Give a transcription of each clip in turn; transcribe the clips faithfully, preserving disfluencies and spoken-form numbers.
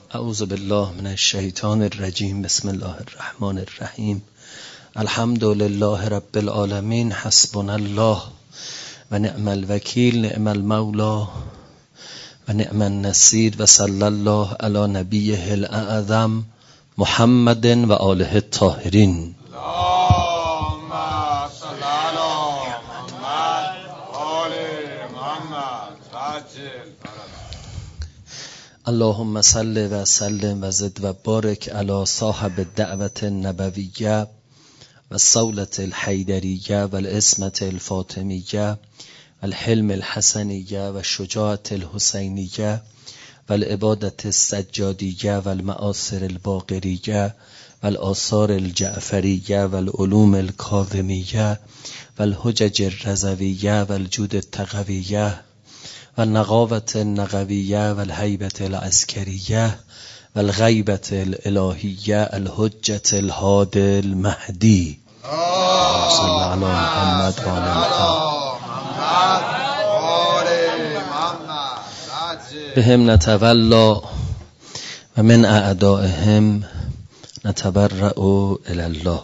اعوذ بالله من الشیطان الرجیم. بسم الله الرحمن الرحیم. الحمد لله رب العالمین. حسبنا الله و نعم الوکیل، نعم المولا و نعم النصیر. و صلی الله علی نبیه الاعظم محمد و آله الطاهرین. اللهم صل علی محمد و آل محمد. اللهم صل و سلم و زد و بارک علی صاحب الدعوت النبویه و الصولة الحیدریه و العصمة الفاطمیه و الحلم الحسنیه و الشجاعة الحسینیه و العبادة السجادیه و المآثر الباقریه و الآثار الجعفریه و العلوم الکاظمیه و الحجج الرضویه و الجود التقویه و النقاوة النقویه و الهیبة العسکریه و الغیبة الالهیه الحجة الهادی المهدی. صلی علی محمد و آل محمد. بهم نتولا و من اعدائهم نتبرأ الی الله.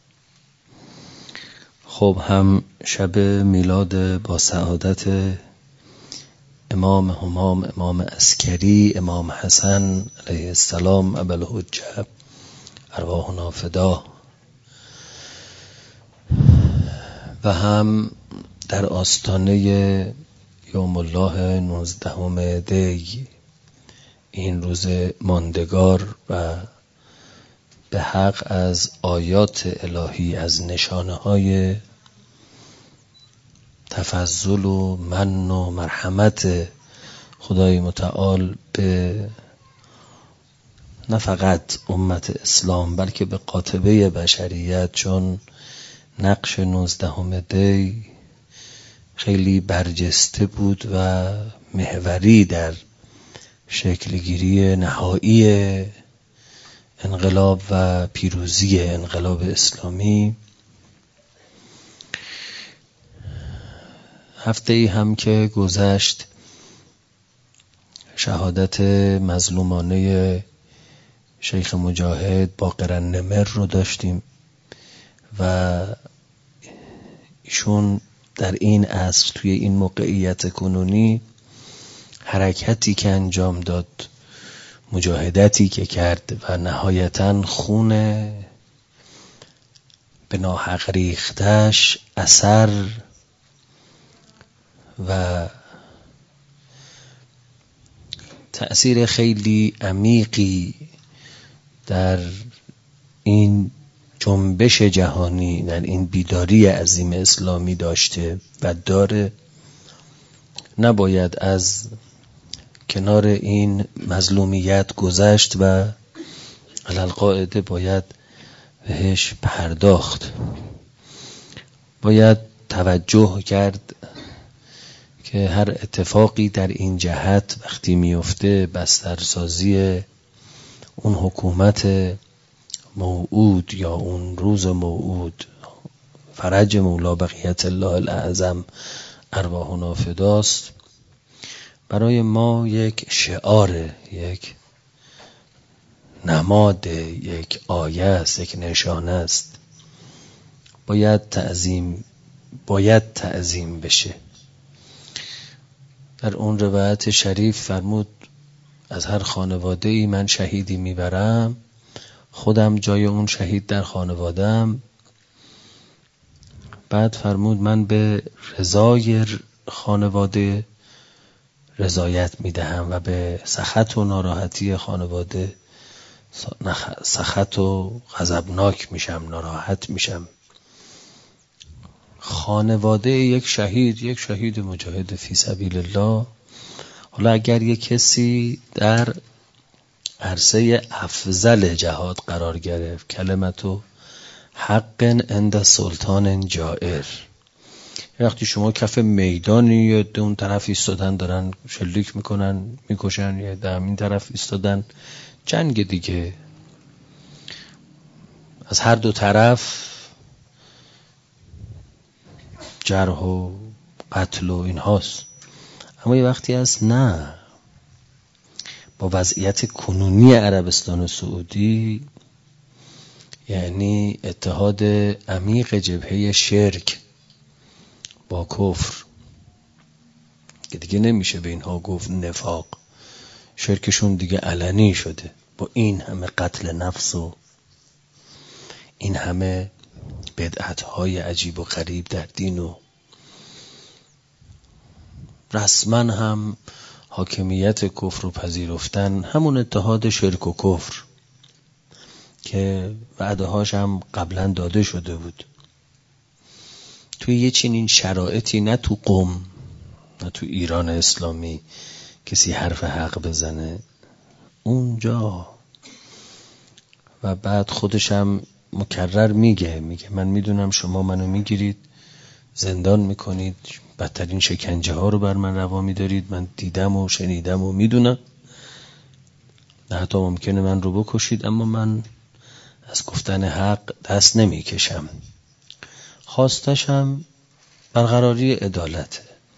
خب هم شب میلاد با سعادت امام همام، امام عسکری، امام حسن علیه السلام ابوالحجه، ارواحنا فدا، و هم در آستانه یوم الله نوزدهم دی، این روز ماندگار و به حق از آیات الهی، از نشانه های تفضل و من و مرحمت خدای متعال به نه فقط امت اسلام بلکه به قاطبه بشریت، چون نقش نوزدهم دی خیلی برجسته بود و محوری در شکلگیری نهایی انقلاب و پیروزی انقلاب اسلامی. هفته ای هم که گذشت شهادت مظلومانه شیخ مجاهد باقر النمر رو داشتیم و ایشون در این عصر توی این موقعیت کنونی حرکتی که انجام داد، مجاهدتی که کرد و نهایتاً خون به ناحق ریختش اثر و تأثیر خیلی عمیقی در این جنبش جهانی، در این بیداری عظیم اسلامی داشته و داره. نباید از کنار این مظلومیت گذشت و علالقاعده باید بهش پرداخت. باید توجه کرد که هر اتفاقی در این جهت وقتی میفته، بسترسازی اون حکومت موعود یا اون روز موعود، فرج مولا بقیت الله الاعظم ارواحنا فداست، برای ما یک شعار، یک نماد، یک آیه است، یک نشانه است. باید تعظیم باید تعظیم بشه. در اون روایت شریف فرمود از هر خانواده ای من شهیدی میبرم، خودم جای اون شهید در خانوادم. بعد فرمود من به رضای خانواده رضایت میدهم و به سخط و ناراحتی خانواده سخط و غضبناک میشم، ناراحت میشم. خانواده یک شهید، یک شهید مجاهد فی سبیل الله، حالا اگر یک کسی در عرصه افضل جهاد قرار گرفت، کلمتو حق عند سلطان جائر، وقتی شما کف میدانی یا اون طرف ایستادن دارن شلیک میکنن میکشن، یا در این طرف ایستادن، جنگ دیگه، از هر دو طرف جرح و قتل و این هاست. اما یه وقتی هست نه، با وضعیت کنونی عربستان سعودی، یعنی اتحاد عمیق جبهه شرک با کفر که دیگه نمیشه به اینها گفت نفاق، شرکشون دیگه علنی شده با این همه قتل نفس و این همه بدعت‌های عجیب و غریب در دین و رسما هم حاکمیت کفر رو پذیرفتن، همون اتحاد شرک و کفر که وعده‌هاش هم قبلا داده شده بود. توی یه چنین شرایطی نه تو قم نه تو ایران اسلامی کسی حرف حق بزنه اونجا، و بعد خودش هم مکرر میگه میگه من میدونم شما منو میگیرید زندان میکنید، بدترین شکنجه ها رو بر من روا میدارید، من دیدم و شنیدم و میدونم، حتی ممکنه من رو بکشید، اما من از گفتن حق دست نمیکشم. خواستش هم برقراری عدالته،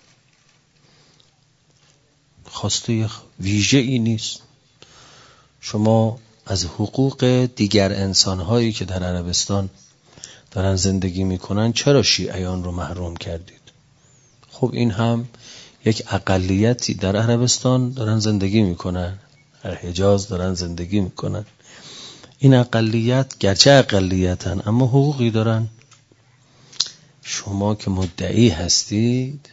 خواسته ویژه ای نیست. شما از حقوق دیگر انسانهایی که در عربستان دارن زندگی میکنن چرا شیعیان رو محروم کردید؟ خب این هم یک اقلیتی در عربستان دارن زندگی میکنن، در حجاز دارن زندگی میکنن. این اقلیت گرچه اقلیتن اما حقوقی دارن. شما که مدعی هستید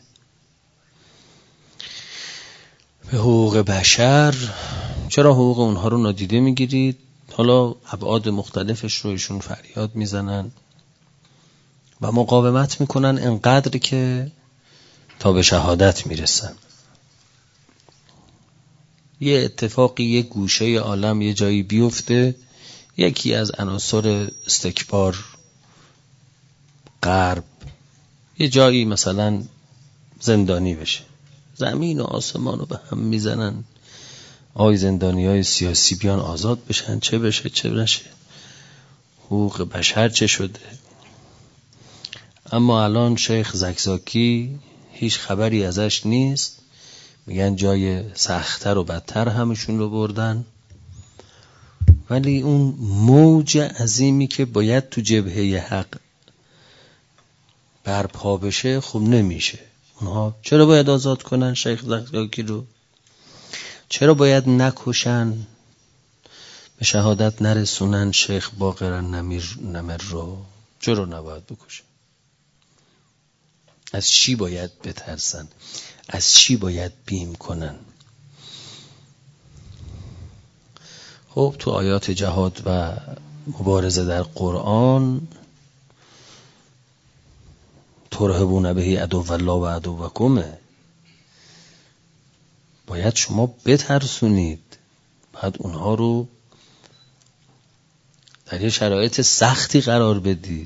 به حقوق بشر، چرا حقوق اونها رو نادیده میگیرید؟ حالا ابعاد مختلفش رو ایشون فریاد میزنن و مقاومت میکنن انقدر که تا به شهادت میرسن. یه اتفاقی یه گوشه عالم یه جایی بیفته، یکی از عناصر استکبار غرب یه جایی مثلا زندانی بشه، زمین و آسمان رو به هم میزنن، آی زندانی های سیاسی بیان آزاد بشن، چه بشه چه نشه، حقوق بشر چه شده. اما الان شیخ زکزاکی هیچ خبری ازش نیست، میگن جای سخت‌تر و بدتر همشون رو بردن، ولی اون موج عظیمی که باید تو جبهه حق برپا بشه خب نمیشه. اونها چرا باید آزاد کنن شیخ زکزاکی رو؟ چرا باید نکشن، به شهادت نرسونن شیخ باقر نمیر نمر رو؟ چرا نباید بکشن؟ از چی باید بترسن؟ از چی باید بیم کنن؟ خب تو آیات جهاد و مبارزه در قرآن ترهبون بهی عدو الله و عدوکمه، باید شما بترسونید، باید اونها رو در یه شرایط سختی قرار بدید.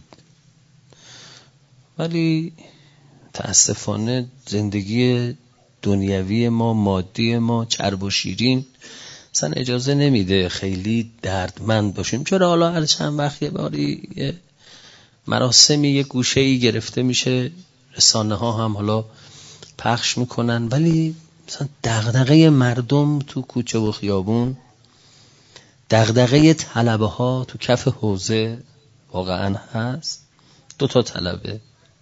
ولی تأسفانه زندگی دنیوی ما، مادی ما، چرب و شیرین اصلا اجازه نمیده خیلی دردمند باشیم. چرا حالا هر چند وقت یه باری یه مراسمی یه گوشه‌ای گرفته میشه، رسانه ها هم حالا پخش میکنن، ولی مثلا دغدغه مردم تو کوچه و خیابون، دغدغه طلبه ها تو کف حوزه واقعا هست. دو تا طلبه،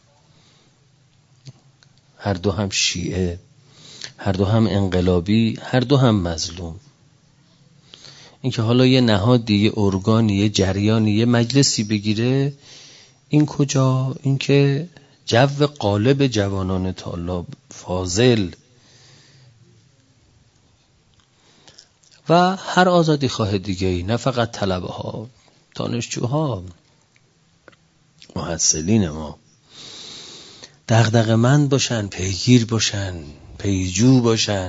هر دو هم شیعه، هر دو هم انقلابی، هر دو هم مظلوم. این که حالا یه نهادی، یه ارگانی، یه جریانی، یه مجلسی بگیره، این کجا؟ این که جو غالب جوانان طالب فاضل و هر آزادی خواه دیگه‌ای، نه فقط طلبه ها، دانشجوها، محصلین ما دغدغه‌مند باشن، پیگیر باشن، پیجو باشن.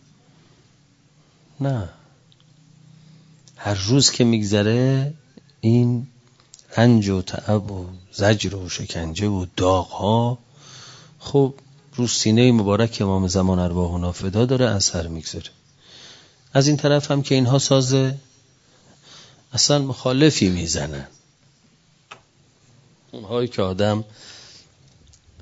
نه، هر روز که میگذره این رنج و تعب و زجر و شکنجه و داغ‌ها خب رو سینه مبارک امام زمان ارواحنا فدا داره اثر میگذاره. از این طرف هم که اینها سازه اصلا مخالفی میزنن، اونهایی که آدم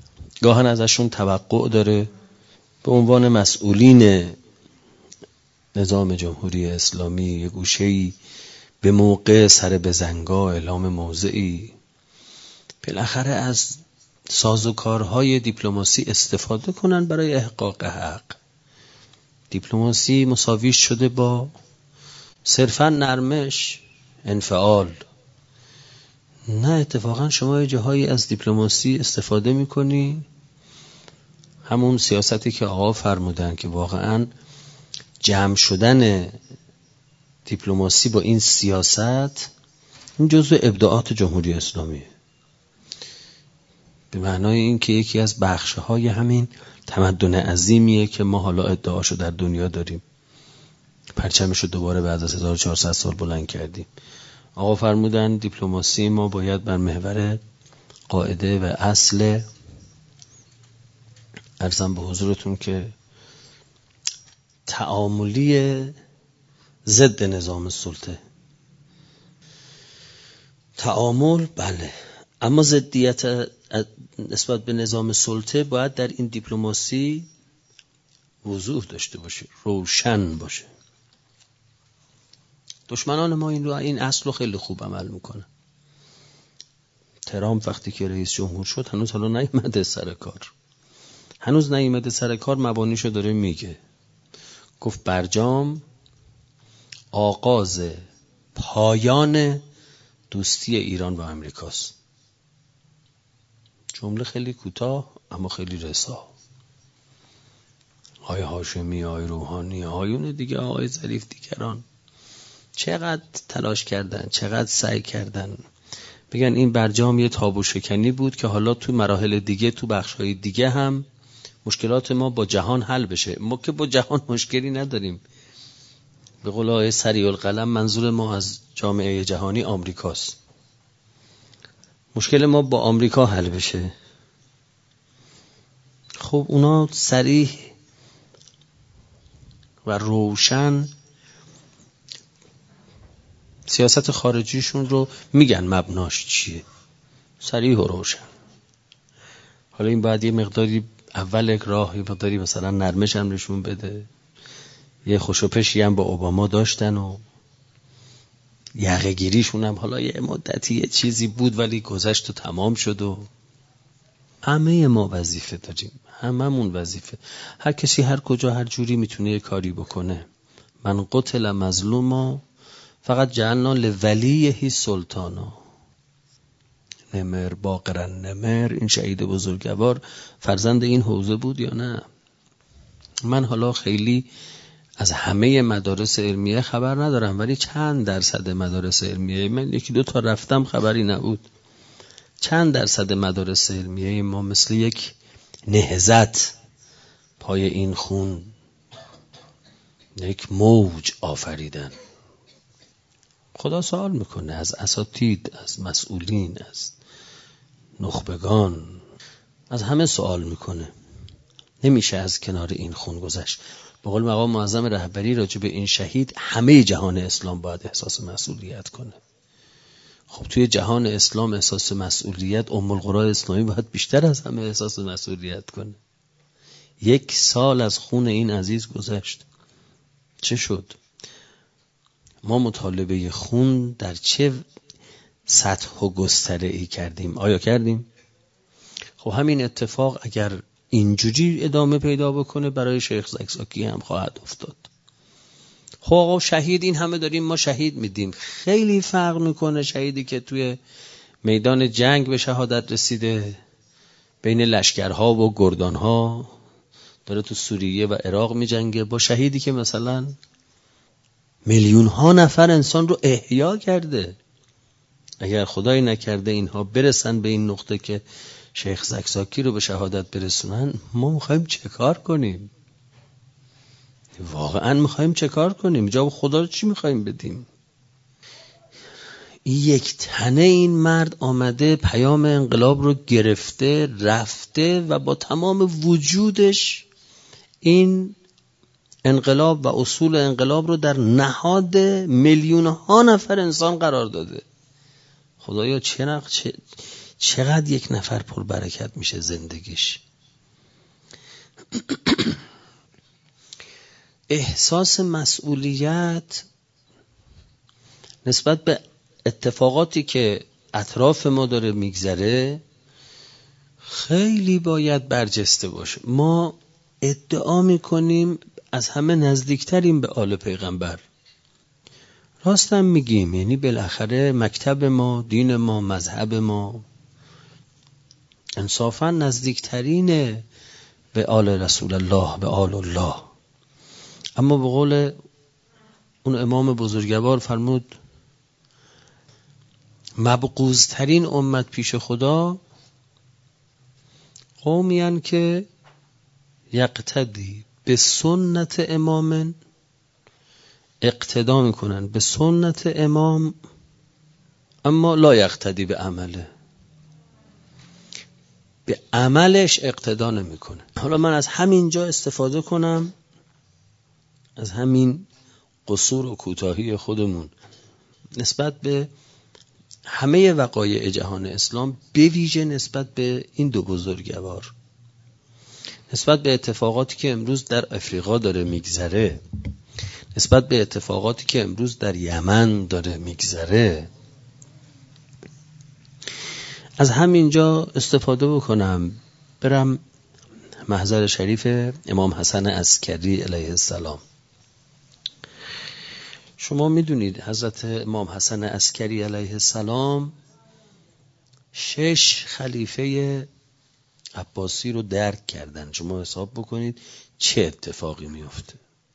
گاهن ازشون توقع داره به عنوان مسئولین نظام جمهوری اسلامی یه گوشه‌ای به موقع سر به زنگا اعلام موضعی، بالاخره از سازوکارهای دیپلماسی استفاده کنن برای احقاق حق. دیپلماسی مساویش شده با صرفا نرمش، انفعال. نه، اتفاقا شما یه جاهایی از دیپلماسی استفاده میکنی، همون سیاستی که آقا فرمودن که واقعا جمع شدن دیپلماسی با این سیاست این جزو ابداعات جمهوری اسلامی، به معنای این که یکی از بخشهای همین تمدن عظیمیه که ما حالا ادعاشو در دنیا داریم، پرچمشو دوباره بعد از هزار و چهارصد سال بلند کردیم. آقا فرمودن دیپلماسی ما باید بر محور قاعده و اصل، عرضم به حضورتون که تعاملی ضد نظام سلطه. تعامل بله، اما ضدیت نسبت به نظام سلطه باید در این دیپلماسی وضوح داشته باشه، روشن باشه. دشمنان ما این رو این اصل رو خیلی خوب عمل میکنن. ترامپ وقتی که رئیس جمهور شد هنوز حالا نیامده سر کار، هنوز نیامده سر کار، مبانیشو داره میگه. گفت برجام آغاز پایان دوستی ایران با امریکاست. جمله خیلی کوتاه اما خیلی رسا. آقای هاشمی، آقای روحانی، آقایون دیگه، آقای ظریف، دیگران چقدر تلاش کردن، چقدر سعی کردن بگن این برجام یه تابو شکنی بود که حالا تو مراحل دیگه، تو بخش‌های دیگه هم مشکلات ما با جهان حل بشه. ما که با جهان مشکلی نداریم. به قول آقای سریع القلم منظور ما از جامعه جهانی آمریکاست. مشکل ما با آمریکا حل بشه. خب اونا صریح و روشن سیاست خارجیشون رو میگن مبناش چیه، صریح و روشن. حالا این باید یه مقداری اول راه، یه مقداری مثلا نرمش هم نشون بده. یه خوشوپشی هم با اوباما داشتن و یقه گیریشون هم حالا یه مدتی یه چیزی بود ولی گذشت و تمام شد. و همه ما وظیفه داریم، هممون وظیفه. هر کسی هر کجا هر جوری میتونه یه کاری بکنه. من قتل مظلوما فقط جعلنا لولیه سلطانا، نمر باقرن نمر. این شهید بزرگوار فرزند این حوزه بود یا نه؟ من حالا خیلی از همه مدارس علمیه خبر ندارم، ولی چند درصد مدارس علمیه، من یکی دو تا رفتم خبری نبود، چند درصد مدارس علمیه ما مثل یک نهضت پای این خون یک موج آفریدن. خدا سوال میکنه از اساتید، از مسئولین، از نخبگان، از همه سوال میکنه. نمیشه از کنار این خون گذشت. به قول مقام معظم رهبری راجع به این شهید همه جهان اسلام باید احساس مسئولیت کنه. خب توی جهان اسلام احساس مسئولیت، ام القرى اسلامی باید بیشتر از همه احساس مسئولیت کنه. یک سال از خون این عزیز گذشت، چه شد؟ ما مطالبه خون در چه سطح و گستره‌ای کردیم؟ آیا کردیم؟ خب همین اتفاق اگر اینجوری ادامه پیدا بکنه برای شیخ زکزاکی هم خواهد افتاد. خب آقا شهید این همه داریم ما شهید میدیم، خیلی فرق میکنه شهیدی که توی میدان جنگ به شهادت رسیده بین لشکرها و گردانها داره تو سوریه و عراق میجنگه، با شهیدی که مثلا میلیون ها نفر انسان رو احیا کرده. اگر خدای نکرده اینها برسن به این نقطه که شیخ زکزاکی رو به شهادت برسونن، ما میخوایم چه کار کنیم؟ واقعا میخوایم چه کار کنیم؟ جواب خدا رو چی میخوایم بدیم؟ یک تنه این مرد آمده پیام انقلاب رو گرفته رفته و با تمام وجودش این انقلاب و اصول انقلاب رو در نهاد میلیون ها نفر انسان قرار داده. خدایا چه چه چقدر یک نفر پر برکت میشه زندگیش. احساس مسئولیت نسبت به اتفاقاتی که اطراف ما داره میگذره خیلی باید برجسته باشه. ما ادعا میکنیم از همه نزدیکتریم به آل پیغمبر، راستم میگیم، یعنی بالاخره مکتب ما، دین ما، مذهب ما انصافا نزدیکترینه به آل رسول الله، به آل الله. اما به قول اون امام بزرگوار فرمود مبغوض‌ترین امت پیش خدا قومی هستند که یقتدی به سنت امام، اقتدا میکنن به سنت امام اما لا یقتدی به عمله، به عملش اقتدا نمیکنه. حالا من از همینجا استفاده کنم، از همین قصور و کوتاهی خودمون نسبت به همه وقایع جهان اسلام، به ویژه نسبت به این دو بزرگوار، نسبت به اتفاقاتی که امروز در افریقا داره میگذره، نسبت به اتفاقاتی که امروز در یمن داره میگذره، از همینجا استفاده بکنم برم محضر شریف امام حسن عسکری علیه السلام. شما میدونید حضرت امام حسن عسکری علیه السلام شش خلیفه عباسی رو درک کردن. شما حساب بکنید چه اتفاقی میفته.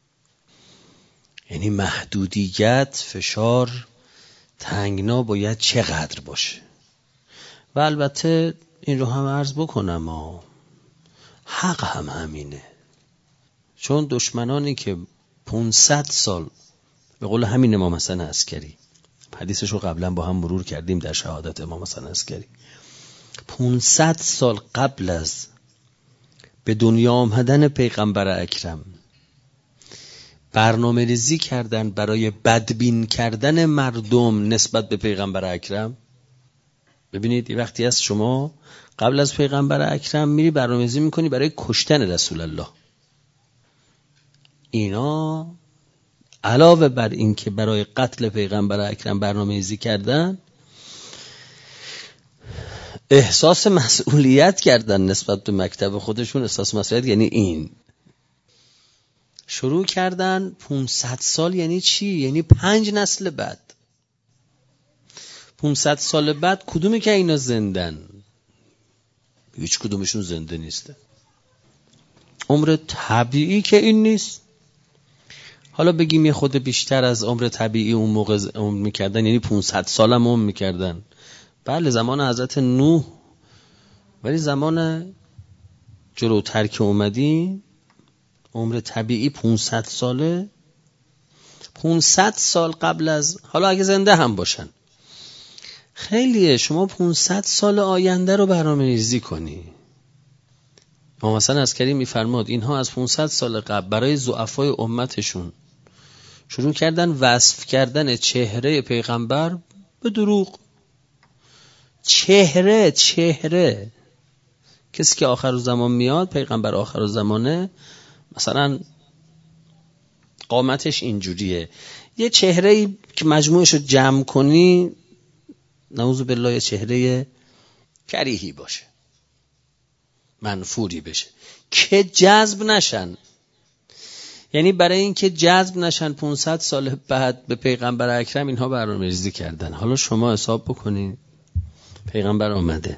یعنی محدودیت، فشار، تنگنا باید چقدر باشه. و البته این رو هم عرض بکنم ها، حق هم همینه. چون دشمنانی که پانصد سال به قول همین امام حسن عسکری، حدیثش رو قبلا با هم مرور کردیم در شهادت امام حسن عسکری، پانصد سال قبل از به دنیا آمدن پیغمبر اکرم برنامه ریزی کردن برای بدبین کردن مردم نسبت به پیغمبر اکرم. ببینید یه وقتی از شما قبل از پیغمبر اکرم میری برنامه ریزی میکنی برای کشتن رسول الله. اینا علاوه بر این که برای قتل پیغمبر اکرم برنامه ریزی کردن، احساس مسئولیت کردن نسبت به مکتب خودشون. احساس مسئولیت یعنی این شروع کردن پانصد سال. یعنی چی؟ یعنی پنج نسل بعد، پانصد سال بعد کدومی که اینا زندن؟ هیچ کدومشون زنده نیسته. عمر طبیعی که این نیست. حالا بگیم یه خود بیشتر از عمر طبیعی اون موقع عمر میکردن، یعنی پانصد سال هم عمر میکردن. بله زمان حضرت نوح، ولی زمان جلوتر که اومدیم عمر طبیعی پانصد ساله. پانصد سال قبل از، حالا اگه زنده هم باشن خیلیه، شما پانصد سال آینده رو برنامه ریزی کنی. امام حسن عسکری میفرماد اینها از پانصد سال قبل برای ضعفای امتشون شروع کردن وصف کردن چهره پیغمبر به دروغ. چهره چهره کسی که آخر زمان میاد، پیغمبر آخر زمانه، مثلا قامتش اینجوریه، یه چهره‌ای که مجموعش رو جمع کنی نعوذ بالله یه چهره کریهی باشه، منفوری بشه، که جذب نشن. یعنی برای این که جذب نشن پانصد سال بعد به پیغمبر اکرم اینها برنامه‌ریزی کردن. حالا شما حساب بکنید پیغمبر آمده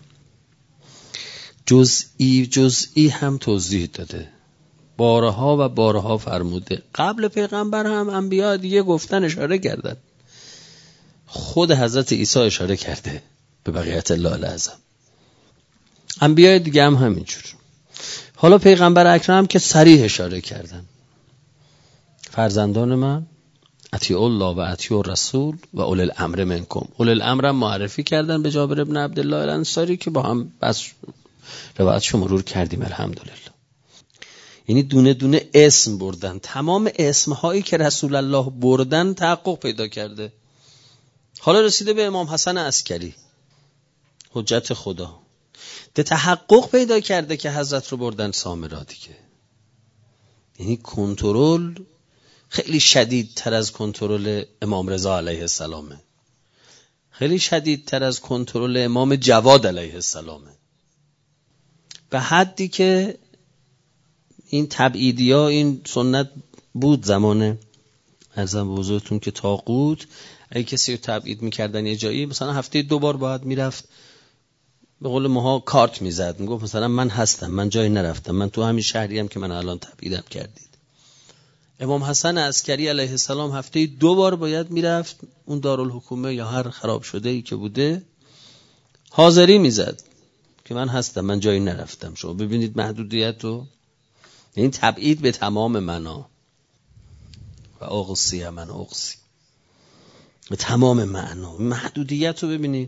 جزئی جزئی هم توضیح داده، بارها و بارها فرموده. قبل پیغمبر هم انبیا دیگه گفتن، اشاره کردن. خود حضرت عیسی اشاره کرده به بقیت الله الاعظم، انبیا دیگه هم همینجور. حالا پیغمبر اکرم که صریح اشاره کردن فرزندان من اطیعوا الله و اطیعوا الرسول و اولی الامر منکم. اولی الامر هم معرفی کردن به جابر ابن عبدالله الانصاری که با هم بس روایتشو مرور کردیم الحمدلله. یعنی دونه دونه اسم بردن. تمام اسمهایی که رسول الله بردن تحقق پیدا کرده. حالا رسیده به امام حسن عسکری حجت خدا، ده تحقق پیدا کرده که حضرت رو بردن سامرا دیگه. یعنی کنترل خیلی شدیدتر از کنترل امام رضا علیه السلامه، خیلی شدیدتر از کنترل امام جواد علیه السلامه. به حدی که این تبعیدیا، این سنت بود زمان ارزم به حضورتون که طاغوت اگه کسی رو تبعید میکردن یه جایی، مثلا هفته دو بار باید میرفت به قول ماها کارت میزد، میگفت مثلا من هستم، من جایی نرفتم، من تو همین شهری هم که من الان تبعیدم کردید. امام حسن عسکری علیه السلام هفته دو بار باید میرفت اون دارالحکومه یا هر خراب شده ای که بوده حاضری میزد که من هستم، من جایی نرفتم. شما ببینید محدودیت رو، این تبعید به تمام معنا و اقصی من اقصی به تمام معنا، محدودیت رو ببینید.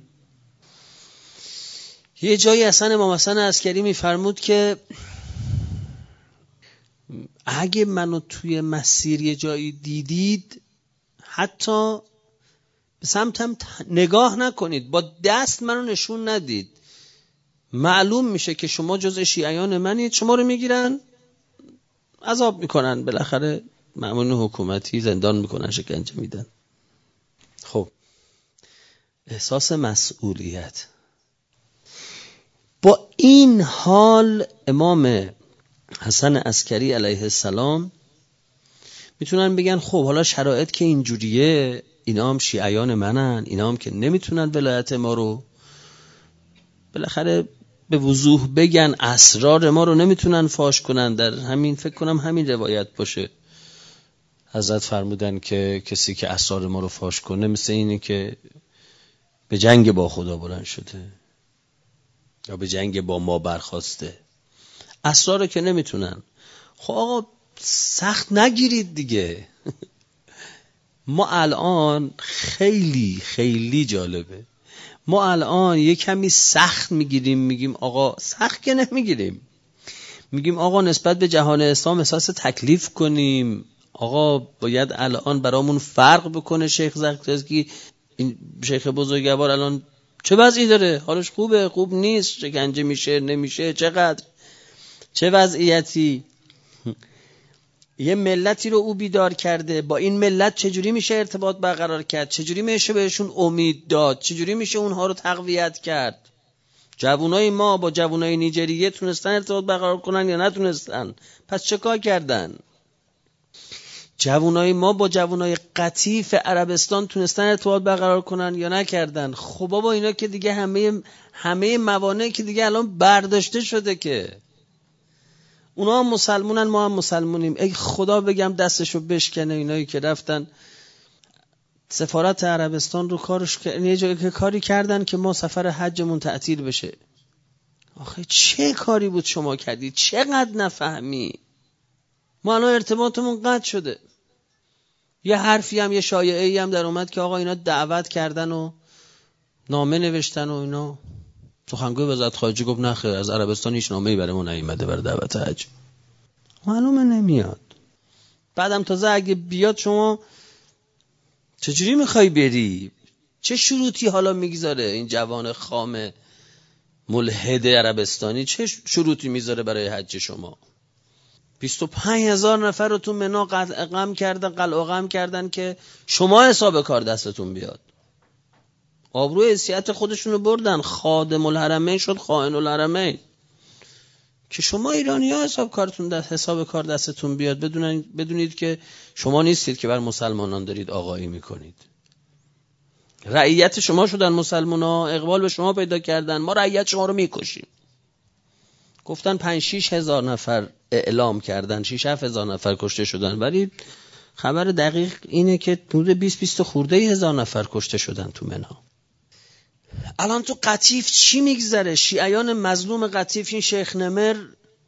یه جایی اصلا امام حسن عسکری میفرمود که اگه منو توی مسیر یه جایی دیدید حتی به سمتم نگاه نکنید، با دست منو نشون ندید، معلوم میشه که شما جزء شیعیان منید، شما رو میگیرن عذاب میکنن، بالاخره مأمون حکومتی زندان میکنن، شکنجه میدن. خب احساس مسئولیت. با این حال امام حسن عسکری علیه السلام میتونن بگن خب حالا شرایط که اینجوریه، اینا هم شیعیان منن، اینا هم که نمیتونن ولایت ما رو بالاخره به وضوح بگن، اسرار ما رو نمیتونن فاش کنن. در همین فکر کنم همین روایت باشه، حضرت فرمودن که کسی که اسرار ما رو فاش کنه مثل اینه که به جنگ با خدا بلند شده یا به جنگ با ما برخواسته. اسرار رو که نمیتونن. خب آقا سخت نگیرید دیگه. ما الان خیلی خیلی جالبه، ما الان یه کمی سخت میگیریم، میگیم آقا سخت که نمیگیریم، میگیم آقا نسبت به جهان اسلام احساس تکلیف کنیم، آقا باید الان برامون فرق بکنه. شیخ زرتشتی این شیخ بزرگوار الان چه وضعی داره؟ حالش خوبه؟ خوب نیست؟ شکنجه میشه؟ نمیشه؟ چقدر؟ چه وضعیتی؟ یه ملتی رو او بیدار کرده، با این ملت چجوری میشه ارتباط برقرار کرد؟ چجوری میشه بهشون امید داد؟ چجوری میشه اونها رو تقویت کرد؟ جوانای ما با جوانای نیجریه تونستن ارتباط برقرار کنن یا نتونستن؟ پس چه کار کردن؟ جوانای ما با جوانای قطیف عربستان تونستن ارتباط برقرار کنن یا نکردن؟ خب بابا اینا که دیگه همه همه موانع که دیگه الان برداشته شده، که اونا هم مسلمونن ما هم مسلمونیم. ای خدا بگم دستشو بشکنه اینایی که رفتن سفارت عربستان رو کارش یه جایی که کاری کردن که ما سفر حجمون تعطیل بشه. آخه چه کاری بود شما کردید؟ چقدر نفهمی؟ ما الان ارتباطمون قطع شده. یه حرفی هم یه شایعه‌ای هم در اومد که آقا اینا دعوت کردن و نامه نوشتن و اینا. سخنگوی وزارت خارجه گفت نه خیر، از عربستان هیچ نامه‌ای برای ما نیومده برای دعوت حج. معلومه نمیاد. بعدم تازه اگه بیاد شما چجوری میخوای بری؟ چه شروطی حالا میگذاره این جوان خام ملحد عربستانی؟ چه شروطی میذاره برای حج شما؟ بیست و پنج هزار نفر رو تو منا اقام کردن، قلعه اقام کردن که شما حساب کار دستتون بیاد. آبروی حیثیت خودشون رو بردن، خادم الحرمین شد خائن الحرمین، که شما ایرانی ها حساب کارتون دست حساب کار دستتون بیاد. بدونید بدونید که شما نیستید که بر مسلمانان دارید آقایی میکنید. رعیت شما شدن مسلمان ها، اقبال به شما پیدا کردن، ما رعیت شما رو میکشیم. گفتن پنج شیش هزار نفر اعلام کردن، شیش هفت هزار نفر کشته شدن، ولی خبر دقیق اینه که حدود بیست بیست خورده هزار نفر کشته شدن تو منا. الان تو قطیف چی میگذره؟ شیعیان مظلوم قطیف، این شیخ نمر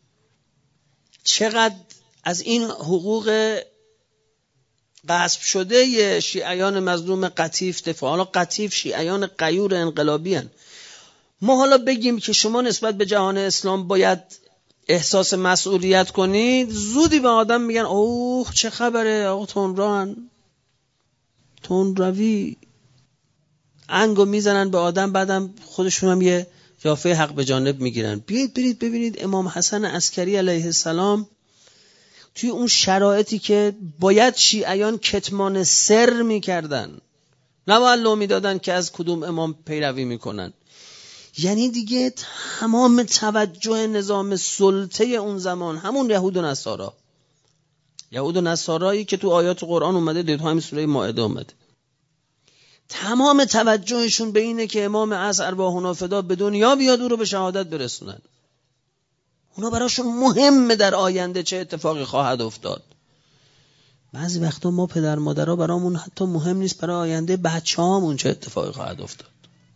چقدر از این حقوق غصب شده شیعیان مظلوم قطیف دفاع. حالا قطیف شیعیان غیور انقلابی هن. ما حالا بگیم که شما نسبت به جهان اسلام باید احساس مسئولیت کنید، زودی به آدم میگن اوه چه خبره آقا تندران تندروی، انگو میزنن به آدم، بعدم خودشون هم یه یافه حق به جانب میگیرن. بیایید برید ببینید امام حسن عسکری علیه السلام توی اون شرایطی که باید شیعیان کتمان سر میکردن، نباید لو میدادن که از کدوم امام پیروی میکنن. یعنی دیگه تمام توجه نظام سلطه اون زمان همون یهود و نصارا، یهود و نصارایی که تو آیات قرآن اومده، دید همین سوره مائده اومده، تمام توجهشون به اینه که امام عصر ارواحنا فدا به دنیا بیاد، او رو به شهادت برسونن. اونا براشون مهمه در آینده چه اتفاقی خواهد افتاد. بعضی وقتا ما پدر مادرها برامون حتی مهم نیست برای آینده بچه هامون چه اتفاقی خواهد افتاد.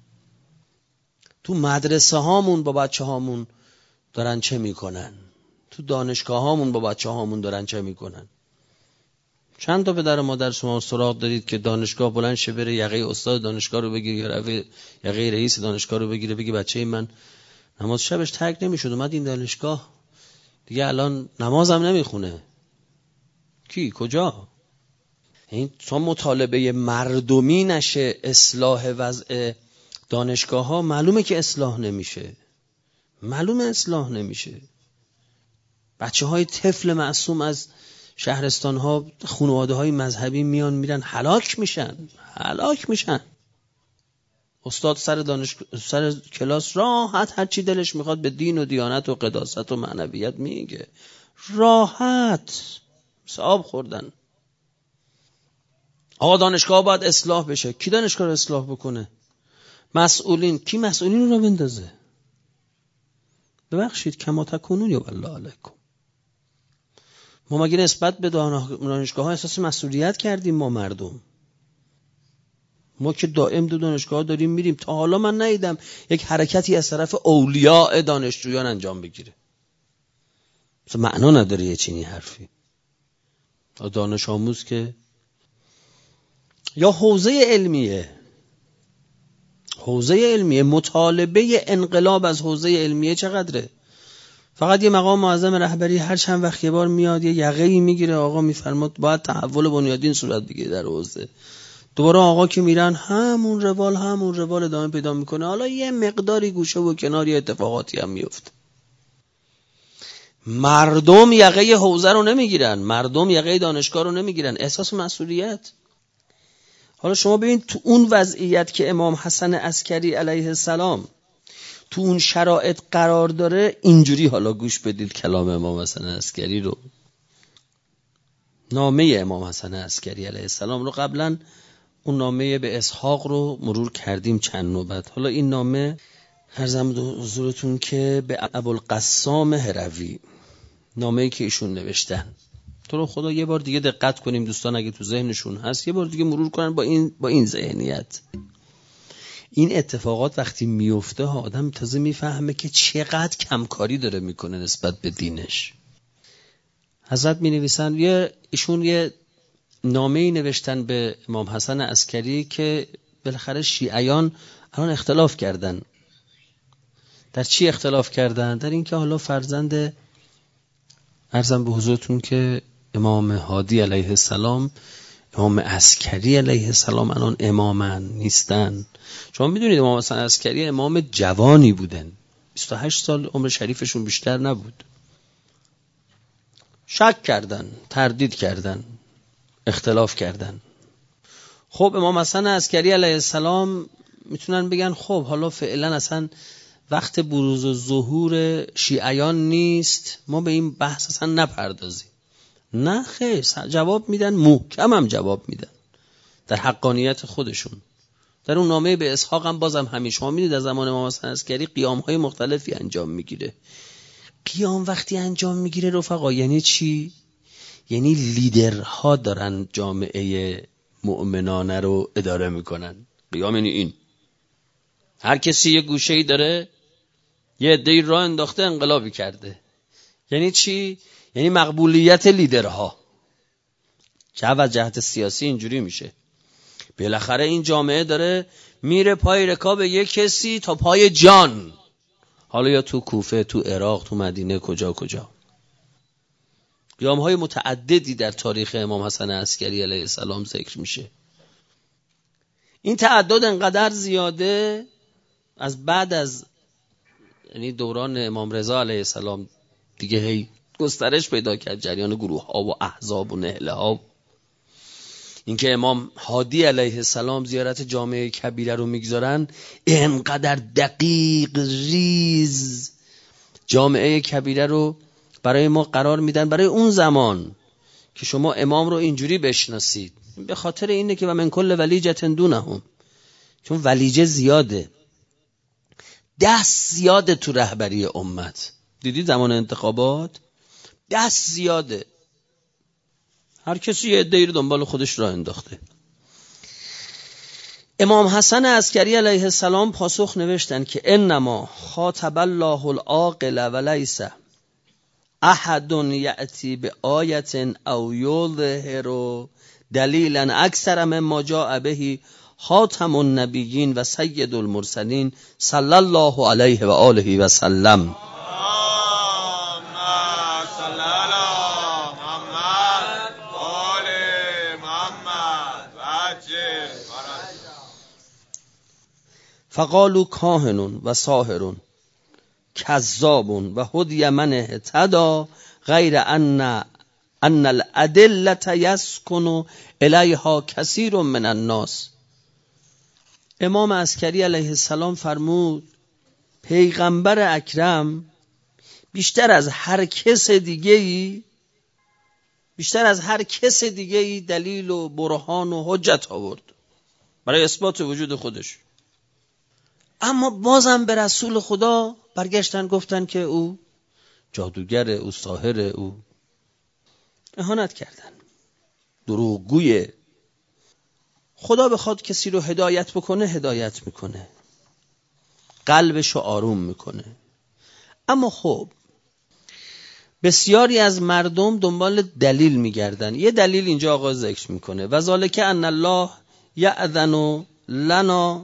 تو مدرسه هامون با بچه هامون دارن چه میکنن، تو دانشگاه هامون با بچه هامون دارن چه میکنن. چند تا پدر مادر شما سراغ دارید که دانشگاه بلند شه بره یقه استاد دانشگاه رو بگیره یا یقه رئیس دانشگاه رو بگیره، بگی بچه من نماز شبش ترک نمیشد اومد این دانشگاه، دیگه الان نمازم نمیخونه. کی؟ کجا؟ این تا مطالبه مردمی نشه اصلاح وضع دانشگاه ها، معلومه که اصلاح نمیشه، معلومه اصلاح نمیشه. بچه های طفل معصوم از شهرستان ها، خانواده های مذهبی میان میرن هلاک میشن، هلاک میشن. استاد سر دانش سر کلاس راحت هر چی دلش میخواد به دین و دیانت و قداست و معنویت میگه، راحت صاحب خوردن. آقا دانشگاه باید اصلاح بشه. کی دانشگاه رو اصلاح بکنه؟ مسئولین. کی مسئولین رو بندازه؟ ببخشید کما تکونون یا والله علیکم. ما مگه نسبت به دانشگاه ها احساس مسئولیت کردیم؟ ما مردم ما که دائم دو دانشگاه داریم میریم، تا حالا من ندیدم یک حرکتی از طرف اولیاء دانشجویان انجام بگیره. مثلا معنا نداره یه چینی حرفی. دانش آموز که یا حوزه علمیه، حوزه علمیه مطالبه انقلاب از حوزه علمیه چقدره؟ فقط یه مقام معظم رهبری هر چند وقت یه بار میاد یه یقه‌ای میگیره، آقا میفرماد باید تحول بنیادین صورت بگیره در حوزه. دوباره آقا که میرن همون روال همون روال ادامه پیدا میکنه. حالا یه مقداری گوشه و کناری اتفاقاتی هم میفته. مردم یقه حوزه رو نمیگیرن، مردم یقه دانشگاه رو نمیگیرن. احساس مسئولیت. حالا شما ببین تو اون وضعیت که امام حسن عسکری علیه السلام تو اون شرایط قرار داره، اینجوری حالا گوش بدید کلام امام حسن عسکری رو. نامه امام حسن عسکری علیه السلام رو قبلا اون نامه به اسحاق رو مرور کردیم چند نوبت. حالا این نامه عرضم حضورتون که به ابوالقسام هروی، نامه‌ای که ایشون نوشتن، تو رو خدا یه بار دیگه دقت کنیم دوستان، اگه تو ذهنشون هست یه بار دیگه مرور کنن با این با این ذهنیت. این اتفاقات وقتی میفته ها آدم تازه میفهمه که چقدر کمکاری داره میکنه نسبت به دینش. حضرت می نویسن یه ایشون یه نامه‌ای نوشتن به امام حسن عسکری که بالاخره شیعیان الان اختلاف کردن. در چی اختلاف کردن؟ در این که حالا فرزند عرضم به حضورتون که امام هادی علیه السلام، امام عسکری علیه السلام الان امامن نیستن. شما میدونید امام حسن عسکری امام جوانی بودن، بیست و هشت سال عمر شریفشون بیشتر نبود. شک کردن، تردید کردن، اختلاف کردن. خب امام حسن عسکری علیه السلام میتونن بگن خب حالا فعلا اصلا وقت بروز و ظهور شیعیان نیست، ما به این بحث اصلا نپردازیم. نه خیر، جواب میدن، محکم هم جواب میدن در حقانیت خودشون. در اون نامه به اسحاق هم بازم همین، شما میدید در زمان امام حسن عسکری قیام های مختلفی انجام میگیره. قیام وقتی انجام میگیره رفقا یعنی چی؟ یعنی لیدرها دارن جامعه مؤمنانه رو اداره میکنن. قیام یعنی این، هر کسی یه گوشه‌ای داره یه عده‌ای راه انداخته انقلابی کرده. یعنی چی؟ یعنی مقبولیت لیدرها. چه از جهت سیاسی اینجوری میشه. بالاخره این جامعه داره میره پای رکاب یک کسی تا پای جان. حالا یا تو کوفه، تو عراق، تو مدینه، کجا کجا. قیام‌های متعددی در تاریخ امام حسن عسکری علیه السلام ذکر میشه. این تعدد انقدر زیاده از بعد از یعنی دوران امام رضا علیه السلام دیگه هی گسترش پیدا کرد جریان گروه ها و احزاب و نهله ها. اینکه امام هادی علیه السلام زیارت جامعه کبیره رو میگذارن، اینقدر دقیق ریز جامعه کبیره رو برای ما قرار میدن برای اون زمان که شما امام رو اینجوری بشناسید. به خاطر اینه که و من کل ولیجة دونهم، چون ولیجه زیاده، دست زیاده تو رهبری امت. دیدی زمان انتخابات دست زیاده، هر کسی یه عده‌ای رو دنبال خودش راه انداخته. امام حسن عسکری علیه السلام پاسخ نوشتن که انما خاطب الله العاقل ولیس احد یأتی بآیة او یظهر دلیلا اکثر مما جاء به خاتم النبیین و سید المرسلین صلی الله علیه و آله و سلم. فقالوا کاهن و ساحر کذاب و هدی من اهتدی غیر ان ان الادله یسکن الیها کثیر من الناس. امام عسکری علیه السلام فرمود پیغمبر اکرم بیشتر از هر کس دیگه‌ای بیشتر از هر کس دیگه‌ای دلیل و برهان و حجت آورد برای اثبات وجود خودش، اما بازم به رسول خدا برگشتن گفتن که او جادوگره، او ساحره، او اهانت کردن، دروغگویه. خدا بخواد کسی رو هدایت بکنه هدایت میکنه، قلبشو آروم میکنه. اما خب بسیاری از مردم دنبال دلیل میگردن. یه دلیل اینجا آقا ذکر میکنه و ذالک ان الله یأذن لنا